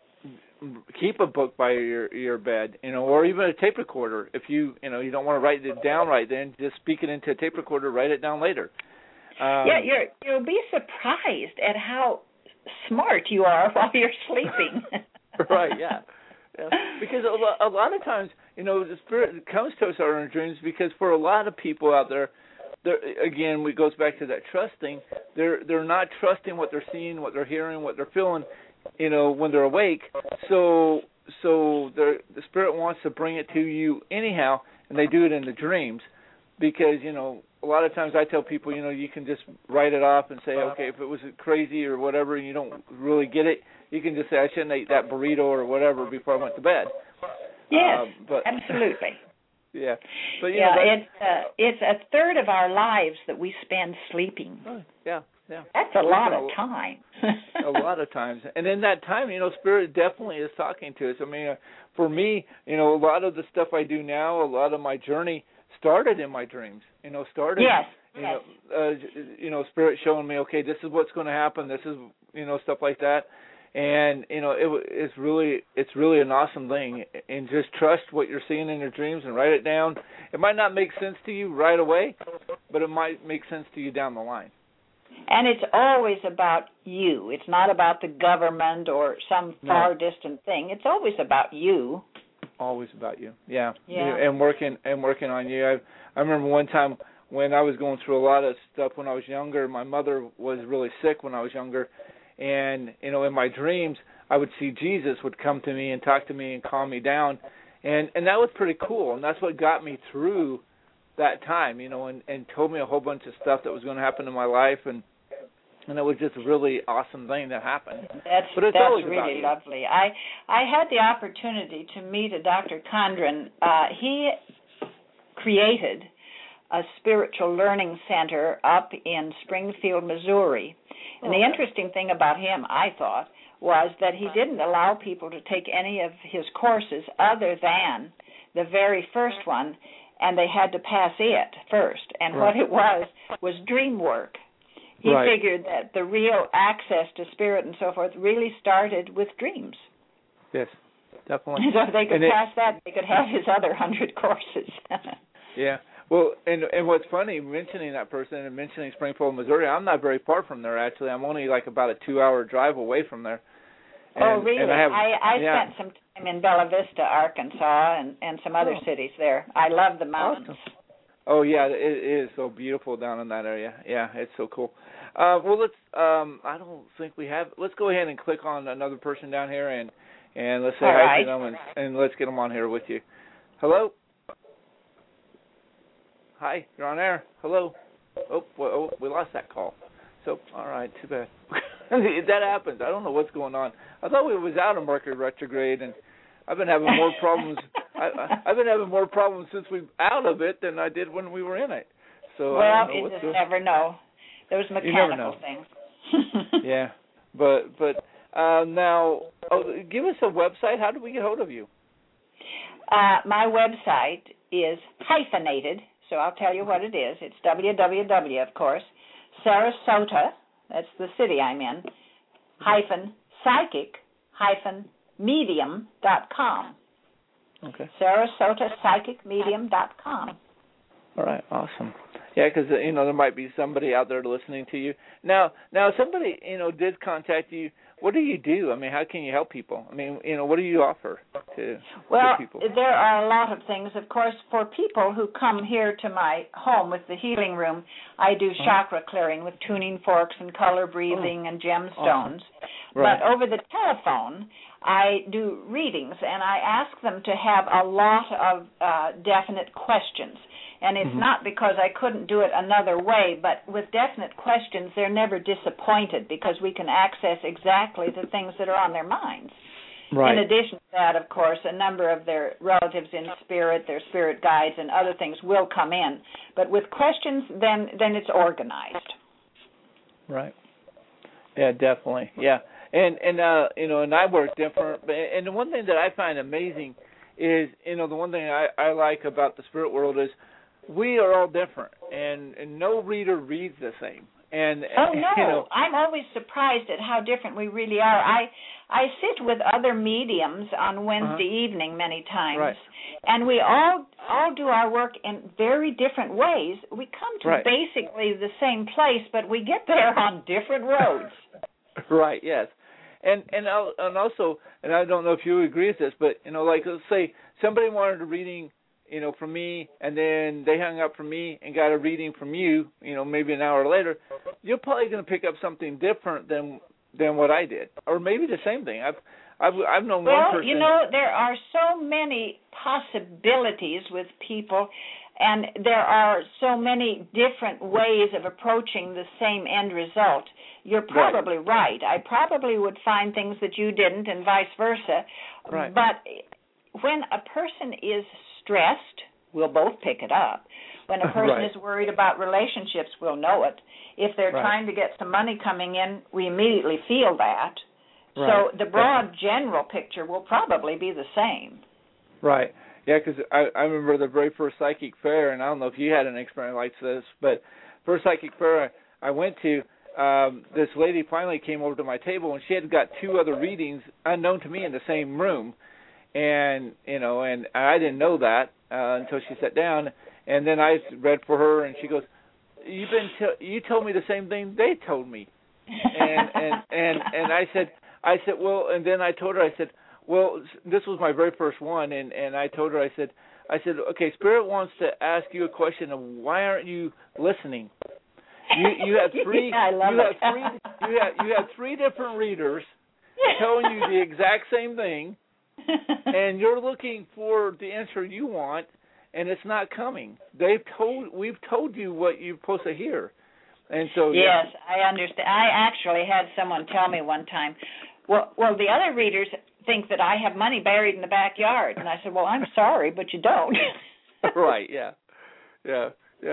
keep a book by your bed, you know, or even a tape recorder. If you don't want to write it down right then, just speak it into a tape recorder, write it down later. You'll be surprised at how smart you are while you're sleeping. Right, yeah. Because a lot of times, you know, the Spirit comes to us in our dreams because for a lot of people out there, again, it goes back to that trusting. They're not trusting what they're seeing, what they're hearing, what they're feeling, you know, when they're awake. So the Spirit wants to bring it to you anyhow, and they do it in the dreams because, you know, a lot of times I tell people, you know, you can just write it off and say, okay, if it was crazy or whatever and you don't really get it, you can just say, I shouldn't eat that burrito or whatever before I went to bed. Yes, but absolutely. Yeah. But, you know, it's a third of our lives that we spend sleeping. Yeah. That's a lot of time. A lot of times. And in that time, you know, Spirit definitely is talking to us. I mean, for me, you know, a lot of the stuff I do now, a lot of my journey started in my dreams. You know, you know, Spirit showing me, okay, this is what's going to happen. This is, you know, stuff like that. And, you know, it's really an awesome thing. And just trust what you're seeing in your dreams and write it down. It might not make sense to you right away, but it might make sense to you down the line. And it's always about you. It's not about the government or some far distant thing. It's always about you. Always about you. Yeah. And working on you. I remember one time when I was going through a lot of stuff when I was younger. My mother was really sick when I was younger. And, you know, in my dreams, I would see Jesus would come to me and talk to me and calm me down. And that was pretty cool. And that's what got me through that time, you know, and told me a whole bunch of stuff that was going to happen in my life. And it was just a really awesome thing that happened. That's really lovely. I had the opportunity to meet a Dr. Condren. He created a spiritual learning center up in Springfield, Missouri. And the interesting thing about him, I thought, was that he didn't allow people to take any of his courses other than the very first one, and they had to pass it first. And what it was dream work. He figured that the real access to Spirit and so forth really started with dreams. Yes, definitely. So if they could pass that, they could have his other 100 courses. Yeah. Well, and what's funny, mentioning that person and mentioning Springfield, Missouri, I'm not very far from there, actually. I'm only like about a 2-hour drive away from there. And, really? And I spent some time in Bella Vista, Arkansas, and some other cities there. I love the mountains. Awesome. Oh, yeah, it is so beautiful down in that area. Yeah, it's so cool. Well, let's, I don't think we have, let's go ahead and click on another person down here, and let's say hi to them, and let's get them on here with you. Hello? Hi, you're on air. Hello. Oh, we lost that call. So, all right, too bad. That happens. I don't know what's going on. I thought we was out of Mercury retrograde, and I've been having more problems. I've been having more problems since we're out of it than I did when we were in it. So well, I don't know you what just to, never know. Those never mechanical know. things. Yeah, but now, give us a website. How do we get hold of you? My website is hyphenated, so I'll tell you what it is. It's www, of course, Sarasota, that's the city I'm in, _psychic-medium.com. Okay. SarasotaPsychicMedium.com. All right, awesome. Yeah, because there might be somebody out there listening to you. Now, somebody did contact you. What do you do? I mean, how can you help people? I mean, what do you offer to people? Well, there are a lot of things. Of course, for people who come here to my home with the healing room, I do chakra clearing with tuning forks and color breathing and gemstones. Awesome. Right. But over the telephone, I do readings, and I ask them to have a lot of definite questions. And it's not because I couldn't do it another way, but with definite questions, they're never disappointed because we can access exactly the things that are on their minds. Right. In addition to that, of course, a number of their relatives in spirit, their spirit guides, and other things will come in. But with questions, then it's organized. Right. Yeah, definitely. Yeah. And I work different. And the one thing that I find amazing is, the one thing I like about the spirit world is we are all different, and no reader reads the same. And I'm always surprised at how different we really are. I sit with other mediums on Wednesday evening many times, right. and we all do our work in very different ways. We come to basically the same place, but we get there on different roads. Right. Yes. And also, and I don't know if you agree with this, but like let's say somebody wanted a reading, from me, and then they hung up from me and got a reading from you, maybe an hour later, you're probably going to pick up something different than what I did, or maybe the same thing. I've known one person. There are so many possibilities with people, and there are so many different ways of approaching the same end result. You're probably right. I probably would find things that you didn't, and vice versa. Right. But when a person is stressed, we'll both pick it up. When a person is worried about relationships, we'll know it. If they're trying to get some money coming in, we immediately feel that. Right. So the broad general picture will probably be the same. Right. Yeah, because I remember the very first psychic fair, and I don't know if you had an experience like this, but first psychic fair I went to, this lady finally came over to my table, and she had got two other readings unknown to me in the same room. And and I didn't know that until she sat down, and then I read for her, and she goes, "You told me the same thing they told me," and I said, well, and then I told her, I said, well, this was my very first one, and I told her, I said, okay, Spirit wants to ask you a question of why aren't you listening? You have three. You have three different readers telling you the exact same thing. And you're looking for the answer you want, and it's not coming. We've told you what you're supposed to hear, and so yes, I understand. I actually had someone tell me one time, well, the other readers think that I have money buried in the backyard, and I said, well, I'm sorry, but you don't. Right? Yeah. And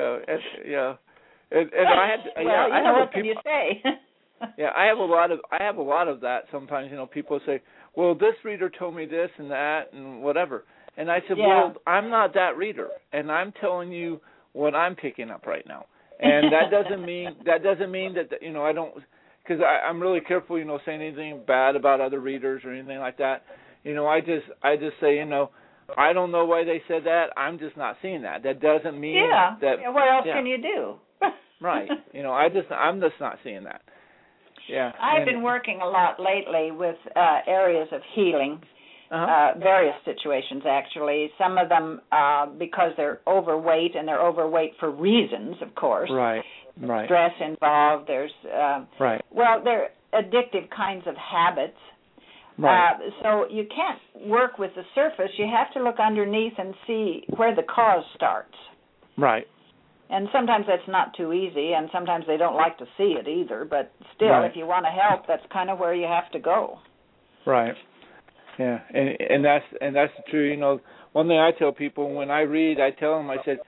I had. What can you say? Yeah, I have a lot of that sometimes. People say, well, this reader told me this and that and whatever. And I said, well, I'm not that reader, and I'm telling you what I'm picking up right now. And that doesn't mean that I don't, because I'm really careful, saying anything bad about other readers or anything like that. I just say, I don't know why they said that. I'm just not seeing that. That doesn't mean that. Yeah. What else can you do? Right. I'm just not seeing that. Yeah. I've been working a lot lately with areas of healing, various situations actually. Some of them because they're overweight, and they're overweight for reasons, of course. Right. Stress involved. There's well, they're addictive kinds of habits. Right. So you can't work with the surface. You have to look underneath and see where the cause starts. Right. And sometimes that's not too easy, and sometimes they don't like to see it either. But still, if you want to help, that's kind of where you have to go. Right. Yeah, and that's true. One thing I tell people when I read, I tell them, I said,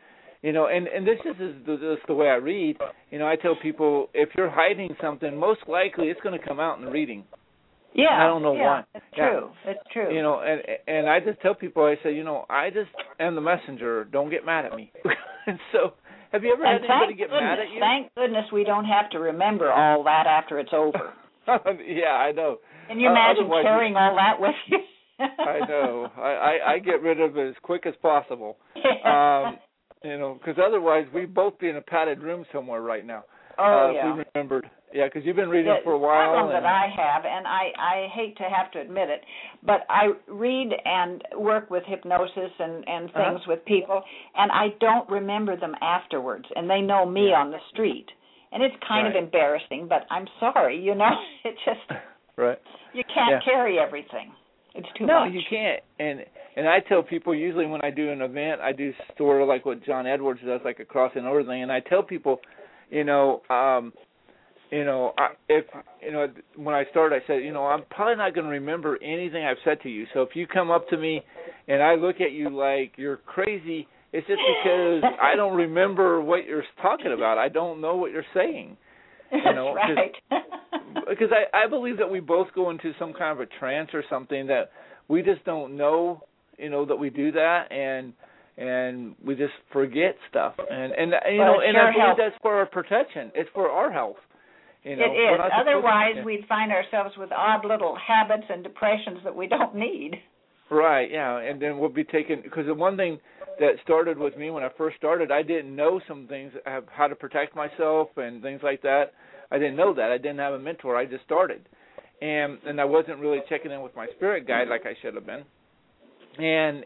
You know, and this is the way I read. You know, I tell people if you're hiding something, most likely it's going to come out in the reading. Yeah, I don't know why. It's true. It's true. You know, and I just tell people, I say, you know, I just am the messenger. Don't get mad at me. And so, have you ever had anybody get mad at you? Thank goodness we don't have to remember all that after it's over. Yeah, I know. Can you imagine carrying all that with you? I know. I get rid of it as quick as possible. You know, because otherwise we'd both be in a padded room somewhere right now. Oh, yeah. If we remembered. Yeah, because you've been reading for a while. The problem that I have, and I hate to have to admit it, but I read and work with hypnosis and things with people, and I don't remember them afterwards, and they know me on the street. And it's kind of embarrassing, but I'm sorry, you know. It just, you can't carry everything. It's too much. No, you can't. And I tell people usually when I do an event, I do sort of like what John Edwards does, like a crossing over thing. And I tell people, when I started, I said, I'm probably not going to remember anything I've said to you. So if you come up to me and I look at you like you're crazy, it's just because I don't remember what you're talking about. I don't know what you're saying. That's right. Because I believe that we both go into some kind of a trance or something that we just don't know, that we do that, and we just forget stuff. And I believe that's for our protection. It's for our health. It is. Otherwise, we'd find ourselves with odd little habits and depressions that we don't need. Right, yeah, and then we'll be taking, because the one thing that started with me when I first started, I didn't know some things, how to protect myself and things like that. I didn't know that. I didn't have a mentor. I just started. And I wasn't really checking in with my spirit guide like I should have been. And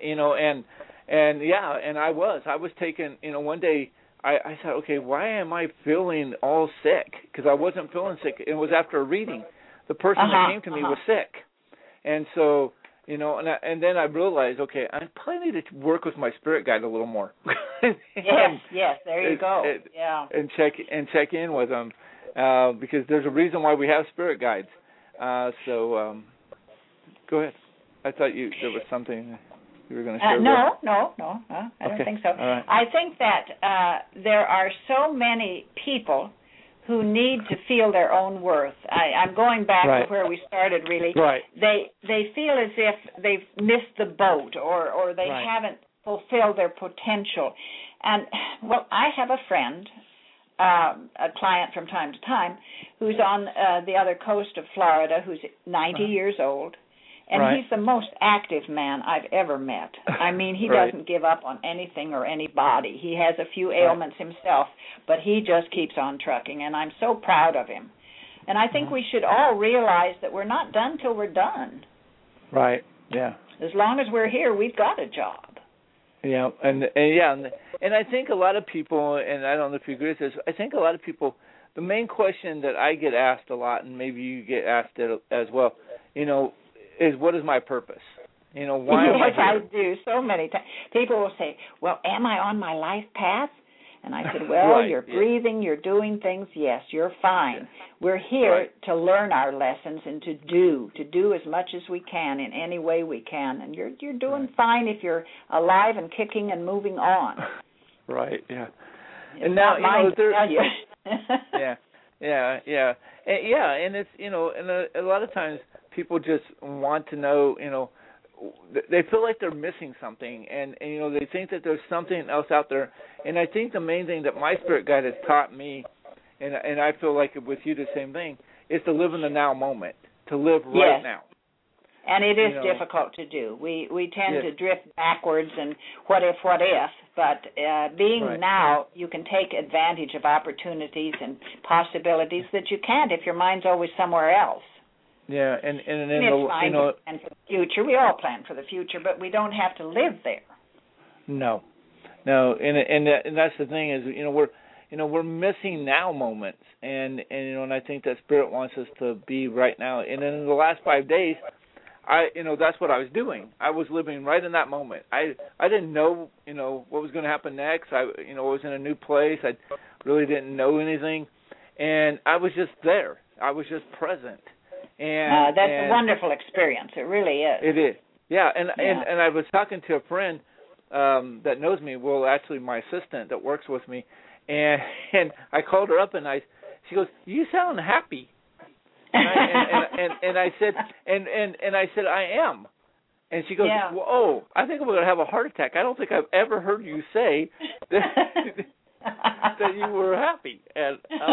I was taking, one day I said, okay, why am I feeling all sick? Because I wasn't feeling sick. It was after a reading. The person that came to me was sick. And so, and then I realized, okay, I probably need to work with my spirit guide a little more. Yes, there you go. And check in with them, because there's a reason why we have spirit guides. So go ahead. I thought there was something you were going to share. No, I don't think so. Right. I think that there are so many people who need to feel their own worth. I'm going back to where we started, really. Right. They feel as if they've missed the boat or they haven't fulfilled their potential. And, well, I have a friend, a client from time to time, who's on the other coast of Florida, who's 90 years old. And he's the most active man I've ever met. I mean, he doesn't give up on anything or anybody. He has a few ailments himself, but he just keeps on trucking, and I'm so proud of him. And I think we should all realize that we're not done till we're done. Right, yeah. As long as we're here, we've got a job. Yeah, and I think a lot of people, and I don't know if you agree with this, I think a lot of people, the main question that I get asked a lot, and maybe you get asked it as well, is what is my purpose? Why am I here? I do so many times. People will say, well, am I on my life path? And I said, well, you're breathing, you're doing things. Yes, you're fine. We're here to learn our lessons and to do as much as we can in any way we can. And you're doing fine if you're alive and kicking and moving on. Right, yeah. It's and now, not there's... Yeah, and it's, and a lot of times people just want to know, they feel like they're missing something, and they think that there's something else out there. And I think the main thing that my spirit guide has taught me, and I feel like with you the same thing, is to live in the now moment, to live right now. And it is difficult to do. We tend to drift backwards and what if, but being now, you can take advantage of opportunities and possibilities that you can't if your mind's always somewhere else. Yeah, and it's fine to plan for the future. We all plan for the future, but we don't have to live there. No, and that's the thing is we're missing now moments, and I think that Spirit wants us to be right now. And then in the last 5 days, that's what I was doing. I was living right in that moment. I didn't know what was going to happen next. I was in a new place. I really didn't know anything, and I was just there. I was just present. And that's a wonderful experience. It really is. It is. Yeah, and I was talking to a friend that knows me, well, actually my assistant that works with me, and I called her up and she goes, "You sound happy," and I said, "I am," and she goes, Yeah. "Whoa, I think I'm going to have a heart attack. I don't think I've ever heard you say that you were happy," and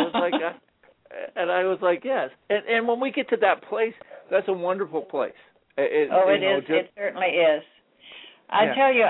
I was like, yes, and when we get to that place, that's a wonderful place. It is. It certainly is. I tell you,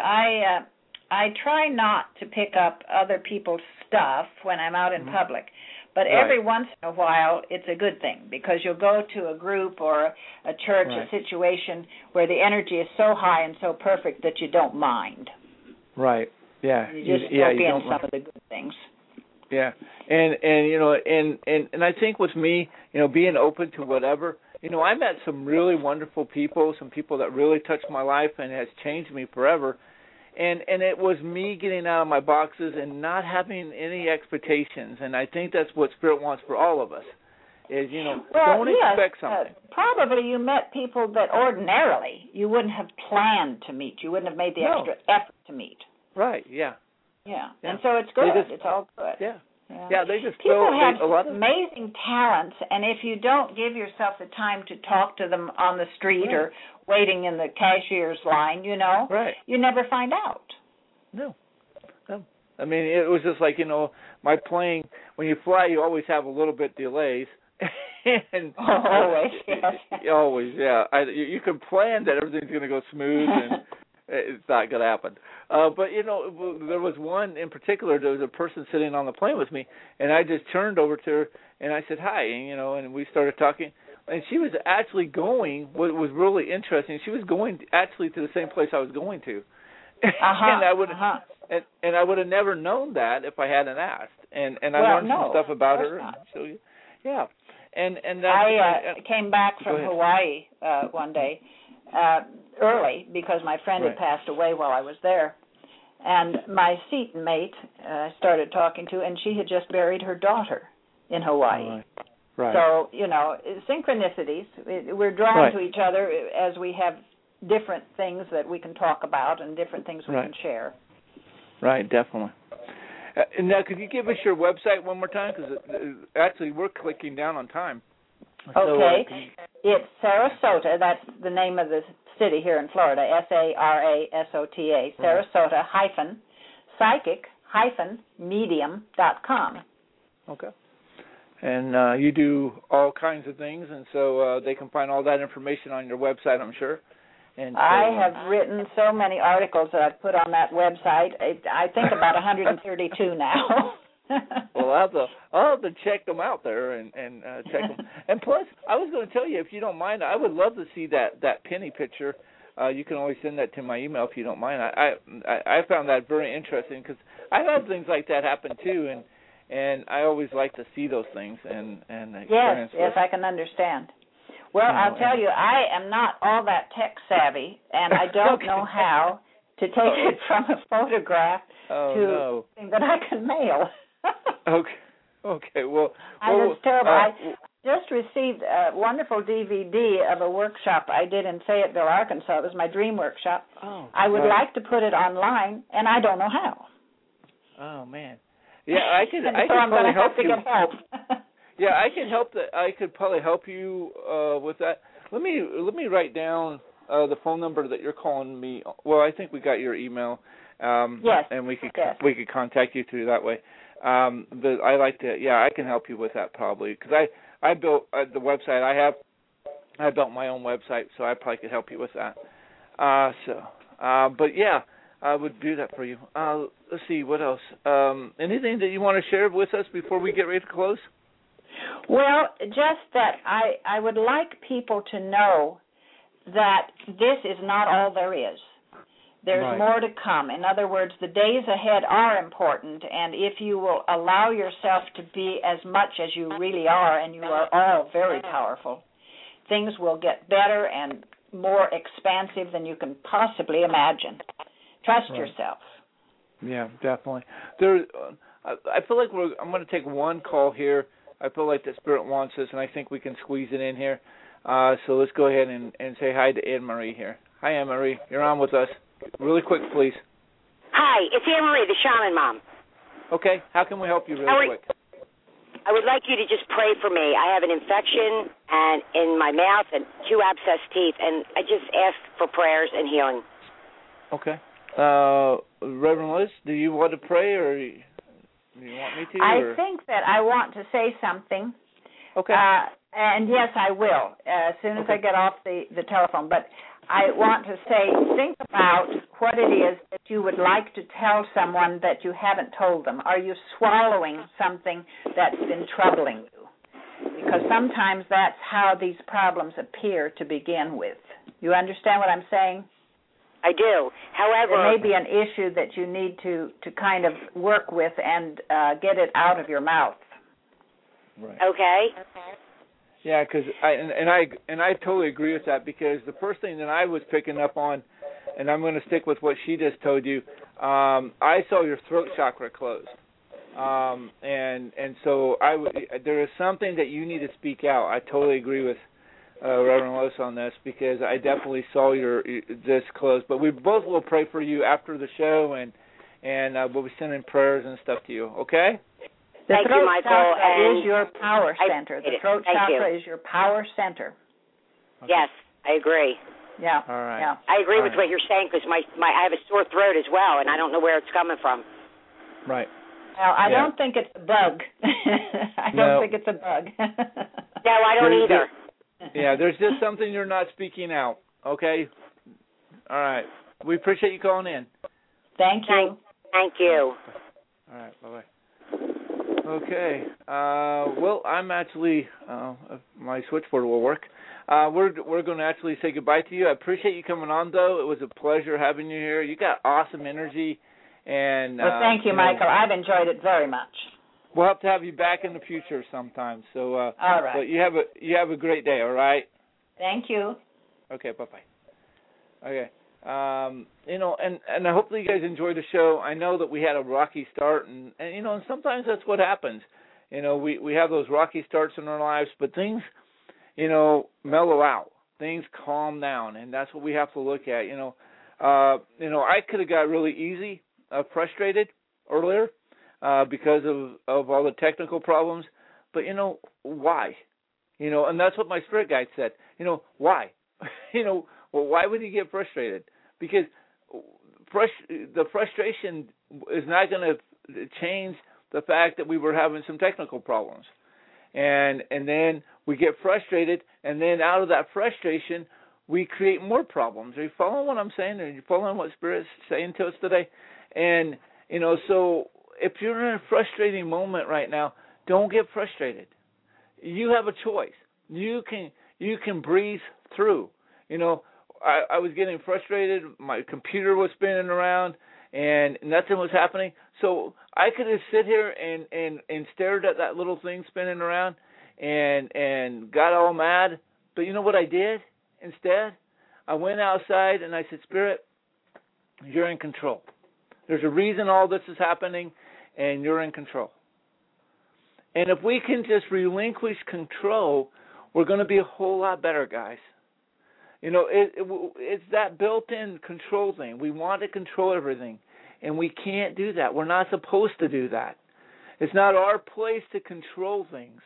I try not to pick up other people's stuff when I'm out in public, but every once in a while it's a good thing, because you'll go to a group or a church, a situation where the energy is so high and so perfect that you don't mind. Right. Yeah. You just soak in some of the good things. Yeah. And you know, and I think with me, you know, being open to whatever, you know, I met some really wonderful people, some people that really touched my life and has changed me forever. And it was me getting out of my boxes and not having any expectations. And I think that's what Spirit wants for all of us, is, you know, don't expect something. Probably you met people that ordinarily you wouldn't have planned to meet. You wouldn't have made the extra effort to meet. Right, yeah. Yeah, and so it's good. It's all good. Yeah. Yeah, they just people have a lot of amazing talents, and if you don't give yourself the time to talk to them on the street or waiting in the cashier's line, you know, you never find out. No. I mean, it was just like, you know, my plane, when you fly, you always have a little bit delays. And always, yes. Always, yeah. You can plan that everything's going to go smooth, and it's not going to happen. But, you know, there was one in particular, there was a person sitting on the plane with me, and I just turned over to her, and I said, hi, and, you know, and we started talking. And she was actually going, what was really interesting, she was going actually to the same place I was going to. And I would and I would have never known that if I hadn't asked. And I learned some stuff about her. And so, yeah. And I came back from Hawaii one day early because my friend had passed away while I was there. And my seatmate I started talking to, and she had just buried her daughter in Hawaii. Right. So, you know, synchronicities. We're drawn to each other as we have different things that we can talk about and different things we can share. Right, definitely. Now, could you give us your website one more time? Because actually, we're clicking down on time. Okay. It's Sarasota. That's the name of the city here in Florida, Sarasota, Sarasota-psychic-medium.com. Okay. And you do all kinds of things, and so they can find all that information on your website, I'm sure. And so, I have written so many articles that I've put on that website. I think about 132 now. Well, I'll have to check them out there and check them. And plus, I was going to tell you, if you don't mind, I would love to see that penny picture. You can always send that to my email if you don't mind. I found that very interesting because I've had things like that happen too, and I always like to see those things and experience. Yes, I can understand. Well, I'll tell you, I am not all that tech savvy, and I don't know how to take it from a photograph to something that I can mail. Okay. Well, it's terrible. I just received a wonderful DVD of a workshop I did in Fayetteville, Arkansas. It was my dream workshop. I would like to put it online, and I don't know how. Oh man. Yeah, I could I'm probably help you. Get help. Yeah, I can help. I could probably help you with that. Let me write down the phone number that you're calling me. Well, I think we got your email. Yes. And we could contact you through that way. But I like to. Yeah, I can help you with that probably because I built the website. I built my own website, so I probably could help you with that. But yeah, I would do that for you. Let's see what else. Anything that you want to share with us before we get ready to close? Well, just that I would like people to know that this is not all there is. There's more to come. In other words, the days ahead are important, and if you will allow yourself to be as much as you really are, and you are all very powerful, things will get better and more expansive than you can possibly imagine. Trust yourself. Yeah, definitely. I feel like I'm going to take one call here. I feel like the Spirit wants us, and I think we can squeeze it in here. So let's go ahead and say hi to Anne-Marie here. Hi, Anne-Marie. You're on with us. Really quick, please. Hi, it's Anne Marie, the shaman mom. Okay, how can we help you really quick? I would like you to just pray for me. I have an infection and in my mouth and 2 abscessed teeth, and I just ask for prayers and healing. Okay. Reverend Liz, do you want to pray, or do you want me to? I think that I want to say something. Okay. And yes, I will, as soon as I get off the telephone. But I want to say, think about what it is that you would like to tell someone that you haven't told them. Are you swallowing something that's been troubling you? Because sometimes that's how these problems appear to begin with. You understand what I'm saying? I do. However, there may be an issue that you need to kind of work with and get it out of your mouth. Right. Okay. Yeah, because I totally agree with that, because the first thing that I was picking up on, and I'm going to stick with what she just told you, I saw your throat chakra closed, and so there is something that you need to speak out. I totally agree with Reverend Lois on this, because I definitely saw this closed. But we both will pray for you after the show, and we'll be sending prayers and stuff to you. Okay? Thank you, Michael. Chakra is your power center. The throat chakra is your power center. Okay. Yes, I agree. Yeah. All right. Yeah. I agree with what you're saying, because I have a sore throat as well, and I don't know where it's coming from. Right. Well, I don't think it's a bug. I don't think it's a bug. No, I don't either. Yeah, there's just something you're not speaking out. Okay? All right. We appreciate you calling in. Thank you. Thank you. All right. Bye-bye. Okay. Well, I'm actually, my switchboard will work. We're going to actually say goodbye to you. I appreciate you coming on, though. It was a pleasure having you here. You got awesome energy. And well, thank you, Michael. I've enjoyed it very much. We'll have to have you back in the future sometime. So, all right. But you have a great day. All right. Thank you. Okay. Bye-bye. Okay. And I hope that you guys enjoyed the show. I know that we had a rocky start, and sometimes that's what happens. We have those rocky starts in our lives, but things, mellow out. Things calm down, and that's what we have to look at. I could have got really easy frustrated earlier because of all the technical problems, but why? And that's what my spirit guide said. Why? Well, why would you get frustrated? Because the frustration is not going to change the fact that we were having some technical problems. And then we get frustrated, and then out of that frustration, we create more problems. Are you following what I'm saying? Are you following what Spirit's saying to us today? And, so if you're in a frustrating moment right now, don't get frustrated. You have a choice. You can breeze through. I was getting frustrated. My computer was spinning around, and nothing was happening. So I could have sit here and stared at that little thing spinning around and got all mad. But you know what I did instead? I went outside and I said, Spirit, you're in control. There's a reason all this is happening, and you're in control. And if we can just relinquish control, we're going to be a whole lot better, guys. It's that built-in control thing. We want to control everything, and we can't do that. We're not supposed to do that. It's not our place to control things.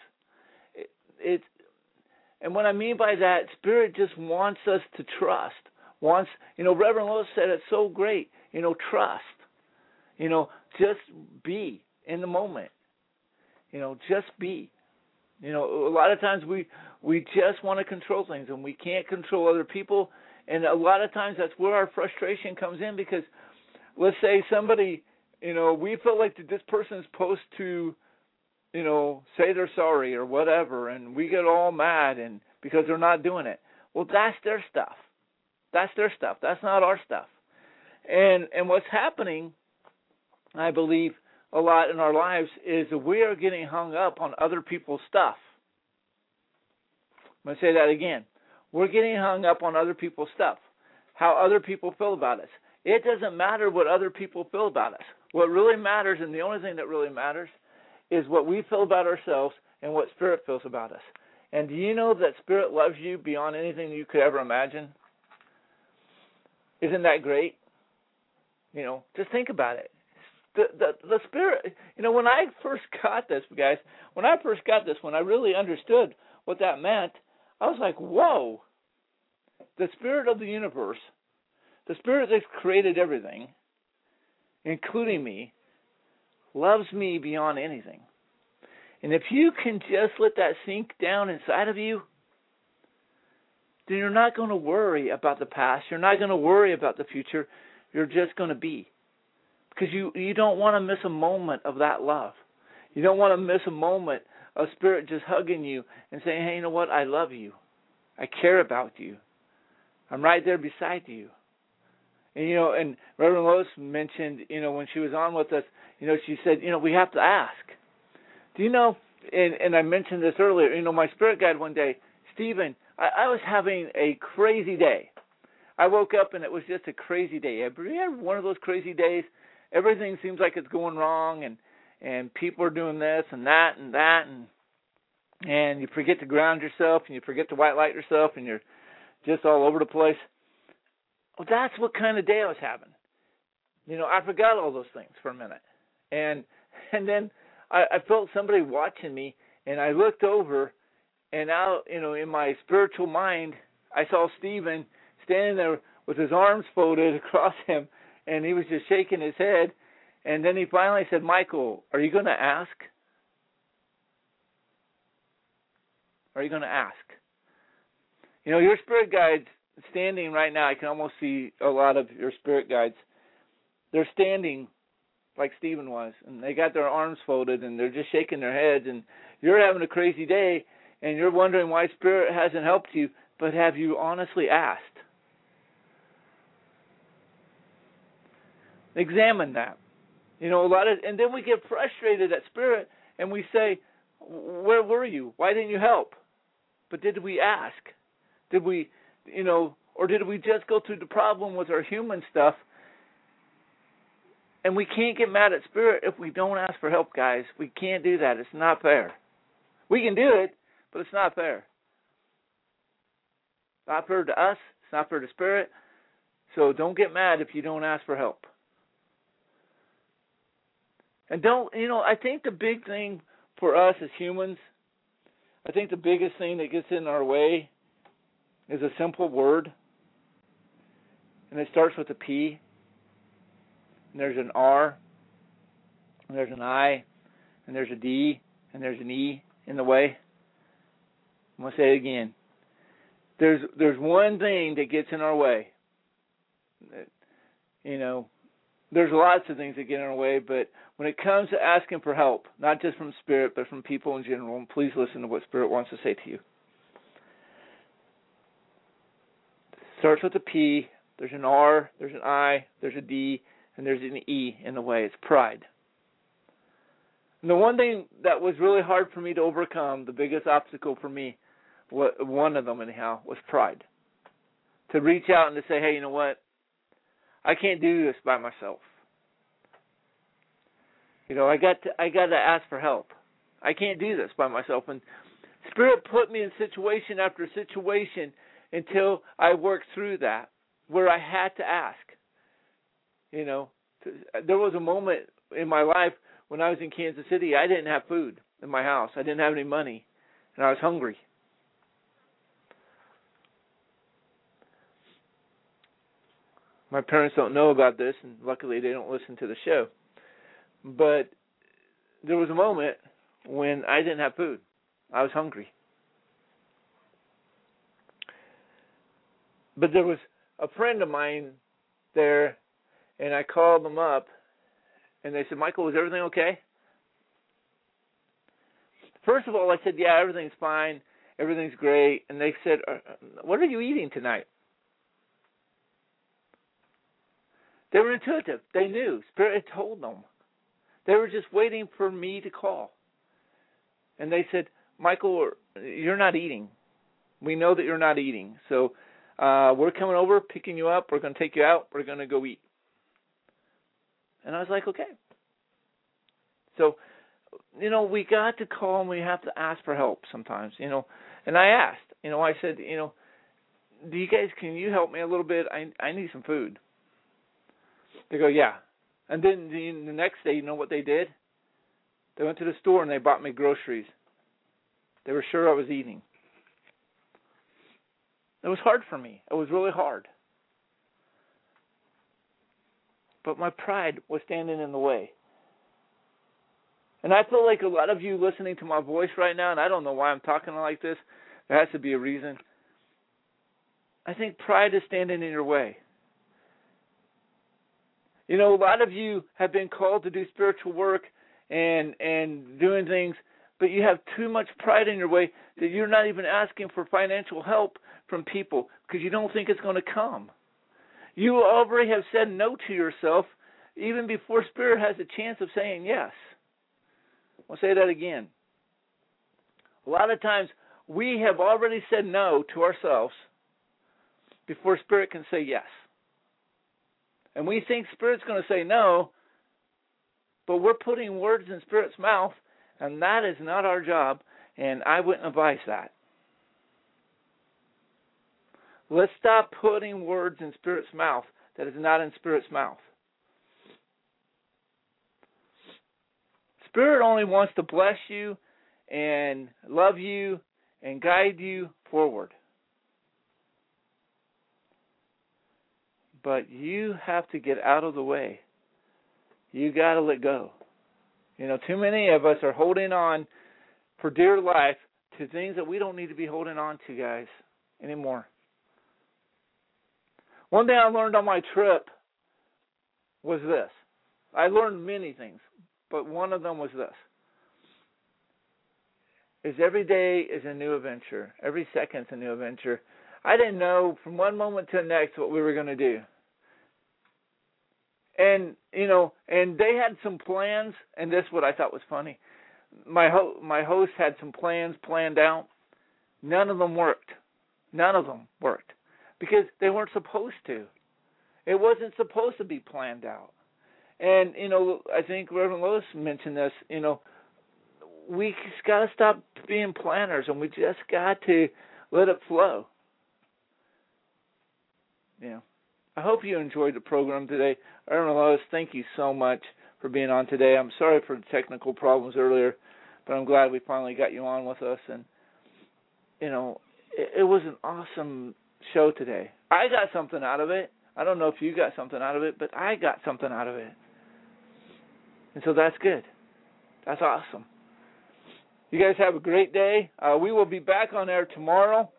And what I mean by that, Spirit just wants us to trust. Reverend Lois said it so great. Trust. Just be in the moment. Just be. A lot of times we just want to control things, and we can't control other people. And a lot of times that's where our frustration comes in, because let's say somebody, we feel like this person's supposed to, say they're sorry or whatever, and we get all mad and because they're not doing it. Well, that's their stuff. That's their stuff. That's not our stuff. And what's happening, I believe, a lot in our lives is that we are getting hung up on other people's stuff. I'm going to say that again. We're getting hung up on other people's stuff, how other people feel about us. It doesn't matter what other people feel about us. What really matters, and the only thing that really matters, is what we feel about ourselves and what Spirit feels about us. And do you know that Spirit loves you beyond anything you could ever imagine? Isn't that great? Just think about it. The Spirit, when I first got this, guys, when I really understood what that meant, I was like, whoa, the Spirit of the universe, the Spirit that's created everything, including me, loves me beyond anything. And if you can just let that sink down inside of you, then you're not going to worry about the past. You're not going to worry about the future. You're just going to be. Because you don't want to miss a moment of that love. You don't want to miss a moment of Spirit just hugging you and saying, hey, you know what? I love you. I care about you. I'm right there beside you. And Reverend Lois mentioned, when she was on with us, she said, we have to ask. Do you know, and I mentioned this earlier, my spirit guide one day, Stephen, I was having a crazy day. I woke up and it was just a crazy day. Have you had one of those crazy days? Everything seems like it's going wrong, and people are doing this and that, and you forget to ground yourself, and you forget to white light yourself, and you're just all over the place. Well, that's what kind of day I was having. I forgot all those things for a minute. And then I felt somebody watching me, and I looked over, and out, in my spiritual mind, I saw Stephen standing there with his arms folded across him, and he was just shaking his head. And then he finally said, Michael, are you going to ask? Are you going to ask? Your spirit guides standing right now, I can almost see a lot of your spirit guides. They're standing like Stephen was, and they got their arms folded, and they're just shaking their heads, and you're having a crazy day, and you're wondering why Spirit hasn't helped you, but have you honestly asked? Examine that. And then we get frustrated at Spirit, and we say, where were you? Why didn't you help? But did we ask? Did we, or did we just go through the problem with our human stuff? And we can't get mad at Spirit if we don't ask for help, guys. We can't do that. It's not fair. We can do it, but it's not fair. Not fair to us. It's not fair to Spirit. So don't get mad if you don't ask for help. And I think the big thing for us as humans, I think the biggest thing that gets in our way is a simple word. And it starts with a P. And there's an R. And there's an I. And there's a D. And there's an E in the way. I'm going to say it again. There's one thing that gets in our way. There's lots of things that get in our way, but when it comes to asking for help, not just from Spirit, but from people in general, and please listen to what Spirit wants to say to you. It starts with a P, there's an R, there's an I, there's a D, and there's an E in the way. It's pride. And the one thing that was really hard for me to overcome, the biggest obstacle for me, one of them anyhow, was pride. To reach out and to say, hey, you know what? I can't do this by myself. I got to ask for help. I can't do this by myself. And Spirit put me in situation after situation until I worked through that, where I had to ask. There was a moment in my life when I was in Kansas City, I didn't have food in my house. I didn't have any money, and I was hungry. My parents don't know about this, and luckily they don't listen to the show. But there was a moment when I didn't have food. I was hungry. But there was a friend of mine there, and I called them up, and they said, Michael, is everything okay? First of all, I said, yeah, everything's fine. Everything's great. And they said, what are you eating tonight? They were intuitive. They knew. Spirit had told them. They were just waiting for me to call. And they said, Michael, you're not eating. We know that you're not eating. So we're coming over, picking you up. We're going to take you out. We're going to go eat. And I was like, okay. So, we got to call and we have to ask for help sometimes, And I asked, I said, can you help me a little bit? I need some food. They go, yeah. And then the next day, you know what they did? They went to the store and they bought me groceries. They were sure I was eating. It was hard for me. It was really hard. But my pride was standing in the way. And I feel like a lot of you listening to my voice right now, and I don't know why I'm talking like this. There has to be a reason. I think pride is standing in your way. You know, a lot of you have been called to do spiritual work and doing things, but you have too much pride in your way that you're not even asking for financial help from people because you don't think it's going to come. You already have said no to yourself even before Spirit has a chance of saying yes. I'll say that again. A lot of times we have already said no to ourselves before Spirit can say yes. And we think Spirit's going to say no, but we're putting words in Spirit's mouth, and that is not our job, and I wouldn't advise that. Let's stop putting words in Spirit's mouth that is not in Spirit's mouth. Spirit only wants to bless you and love you and guide you forward. But you have to get out of the way. You got to let go. You know, too many of us are holding on for dear life to things that we don't need to be holding on to, guys, anymore. One thing I learned on my trip was this. I learned many things, but one of them was this. Is every day is a new adventure. Every second's a new adventure. I didn't know from one moment to the next what we were going to do. And, you know, and they had some plans, and this is what I thought was funny. My host had some plans planned out. None of them worked. None of them worked because they weren't supposed to. It wasn't supposed to be planned out. And, you know, I think Reverend Lois mentioned this, you know, we just got to stop being planners, and we just got to let it flow. Yeah. I hope you enjoyed the program today. Reverend Lois, thank you so much for being on today. I'm sorry for the technical problems earlier, but I'm glad we finally got you on with us. And, you know, it was an awesome show today. I got something out of it. I don't know if you got something out of it, but I got something out of it. And so that's good. That's awesome. You guys have a great day. We will be back on air tomorrow.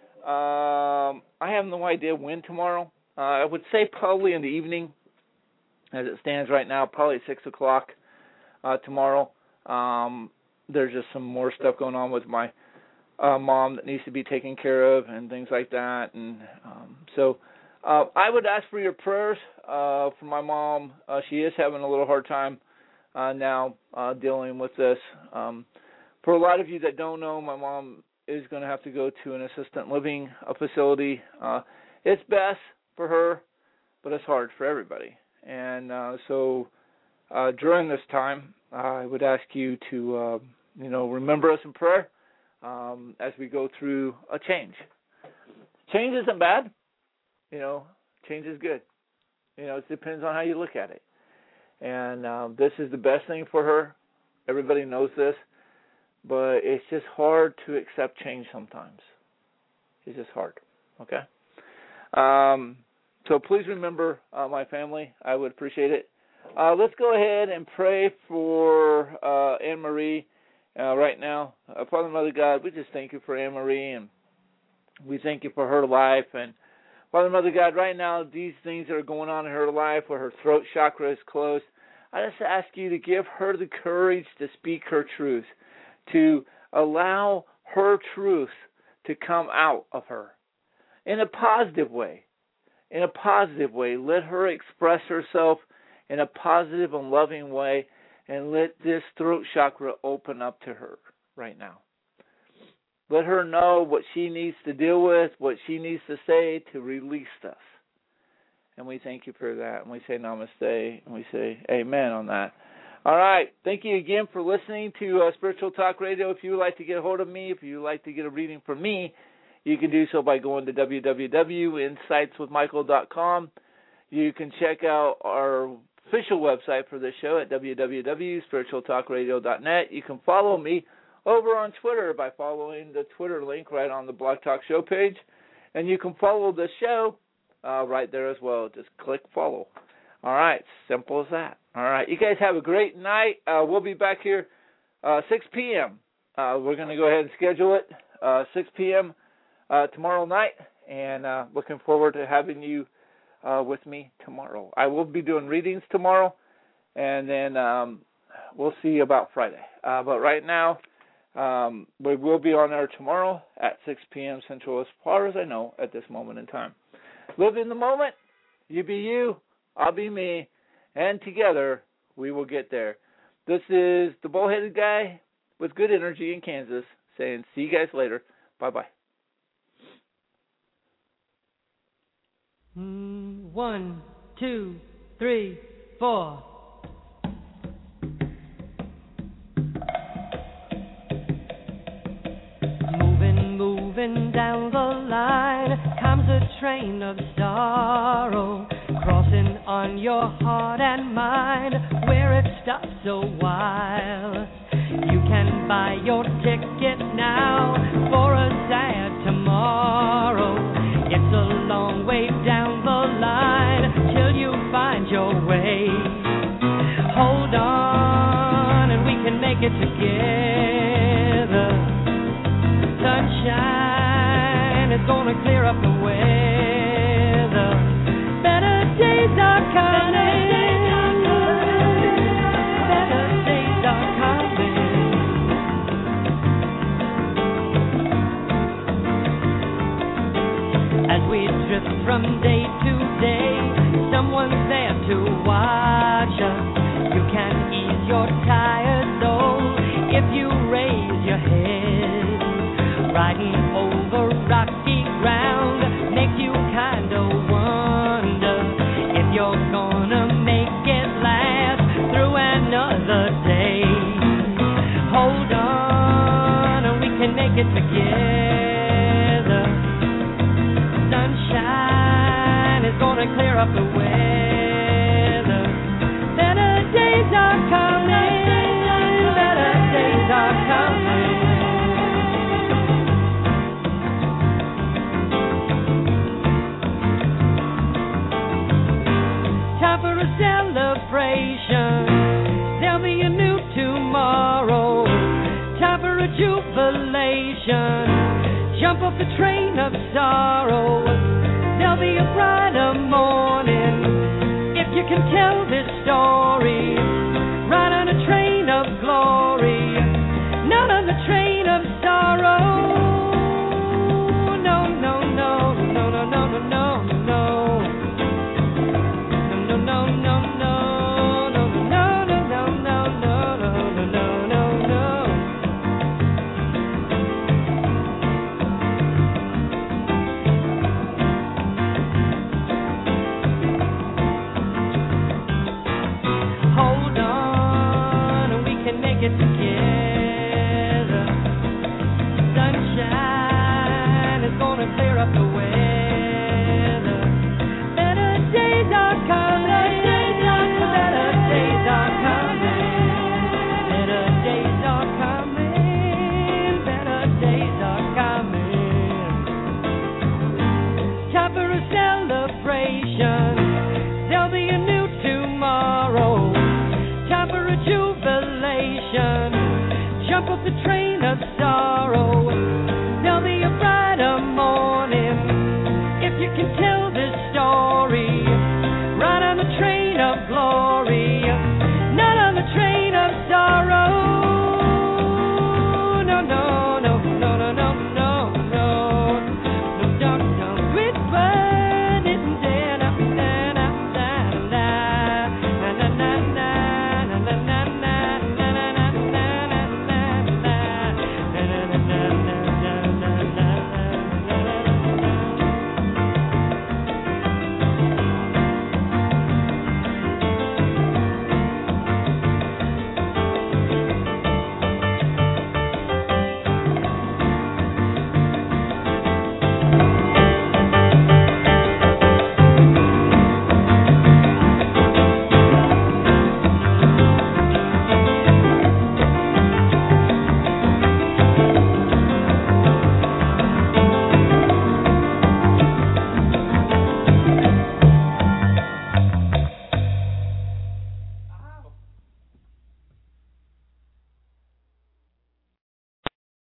I have no idea when tomorrow. I would say probably in the evening, as it stands right now, probably 6 o'clock tomorrow. There's just some more stuff going on with my mom that needs to be taken care of and things like that. And so I would ask for your prayers for my mom. She is having a little hard time now dealing with this. For a lot of you that don't know, my mom is going to have to go to an assisted living facility. It's best for her, but it's hard for everybody. And so during this time, I would ask you to, remember us in prayer as we go through a change. Change isn't bad. Change is good. It depends on how you look at it. And this is the best thing for her. Everybody knows this. But it's just hard to accept change sometimes. It's just hard, okay? So please remember my family. I would appreciate it. Let's go ahead and pray for Anne-Marie right now. Father, Mother God, we just thank you for Anne-Marie, and we thank you for her life. And Father, Mother God, right now, these things that are going on in her life where her throat chakra is closed, I just ask you to give her the courage to speak her truth, to allow her truth to come out of her in a positive way. In a positive way. Let her express herself in a positive and loving way, and let this throat chakra open up to her right now. Let her know what she needs to deal with, what she needs to say to release this. And we thank you for that. And we say namaste, and we say amen on that. All right. Thank you again for listening to Spiritual Talk Radio. If you would like to get a hold of me, if you would like to get a reading from me, you can do so by going to www.insightswithmichael.com. You can check out our official website for this show at www.spiritualtalkradio.net. You can follow me over on Twitter by following the Twitter link right on the Blog Talk Show page. And you can follow the show right there as well. Just click follow. All right, simple as that. All right, you guys have a great night. We'll be back here 6 p.m. We're going to go ahead and schedule it 6 p.m. Tomorrow night, and looking forward to having you with me tomorrow. I will be doing readings tomorrow, and then we'll see about Friday. But right now, we will be on air tomorrow at 6 p.m. Central, as far as I know at this moment in time. Live in the moment. You be you, I'll be me, and together we will get there. This is the bullheaded guy with good energy in Kansas saying, see you guys later. Bye-bye. 1, 2, 3, 4. Moving down the line comes a train of sorrow, crossing on your heart and mind, where it stops a while. You can buy your ticket now for a sad tomorrow. It's a long way down the line till you find your way. Hold on and we can make it together. Sunshine is gonna clear up the weather. Better days are coming. Better days are coming. As we drift from day to day, someone's there to watch us. You can ease your tired soul if you raise your head. Riding over rocky ground makes you kinda wonder if you're gonna make it last through another day. Hold on and we can make it together. Sunshine is gonna clear up the weather. Better days are coming. Better days are coming. For a celebration, there'll be a new tomorrow. Time for a jubilation. Jump off the train of sorrow. There'll be a brighter morning if you can tell this story. Ride on a train of glory, not on the train of sorrow. No, no, no, no, no, no, no, no, no. Get together. Sunshine is gonna clear up the weather. Better days are coming. Better days are coming. Better days are coming. Better days are coming. Time for a celebration. There'll be a new tomorrow. Time for a jubilation. Jump off the train of sorrow. There'll be a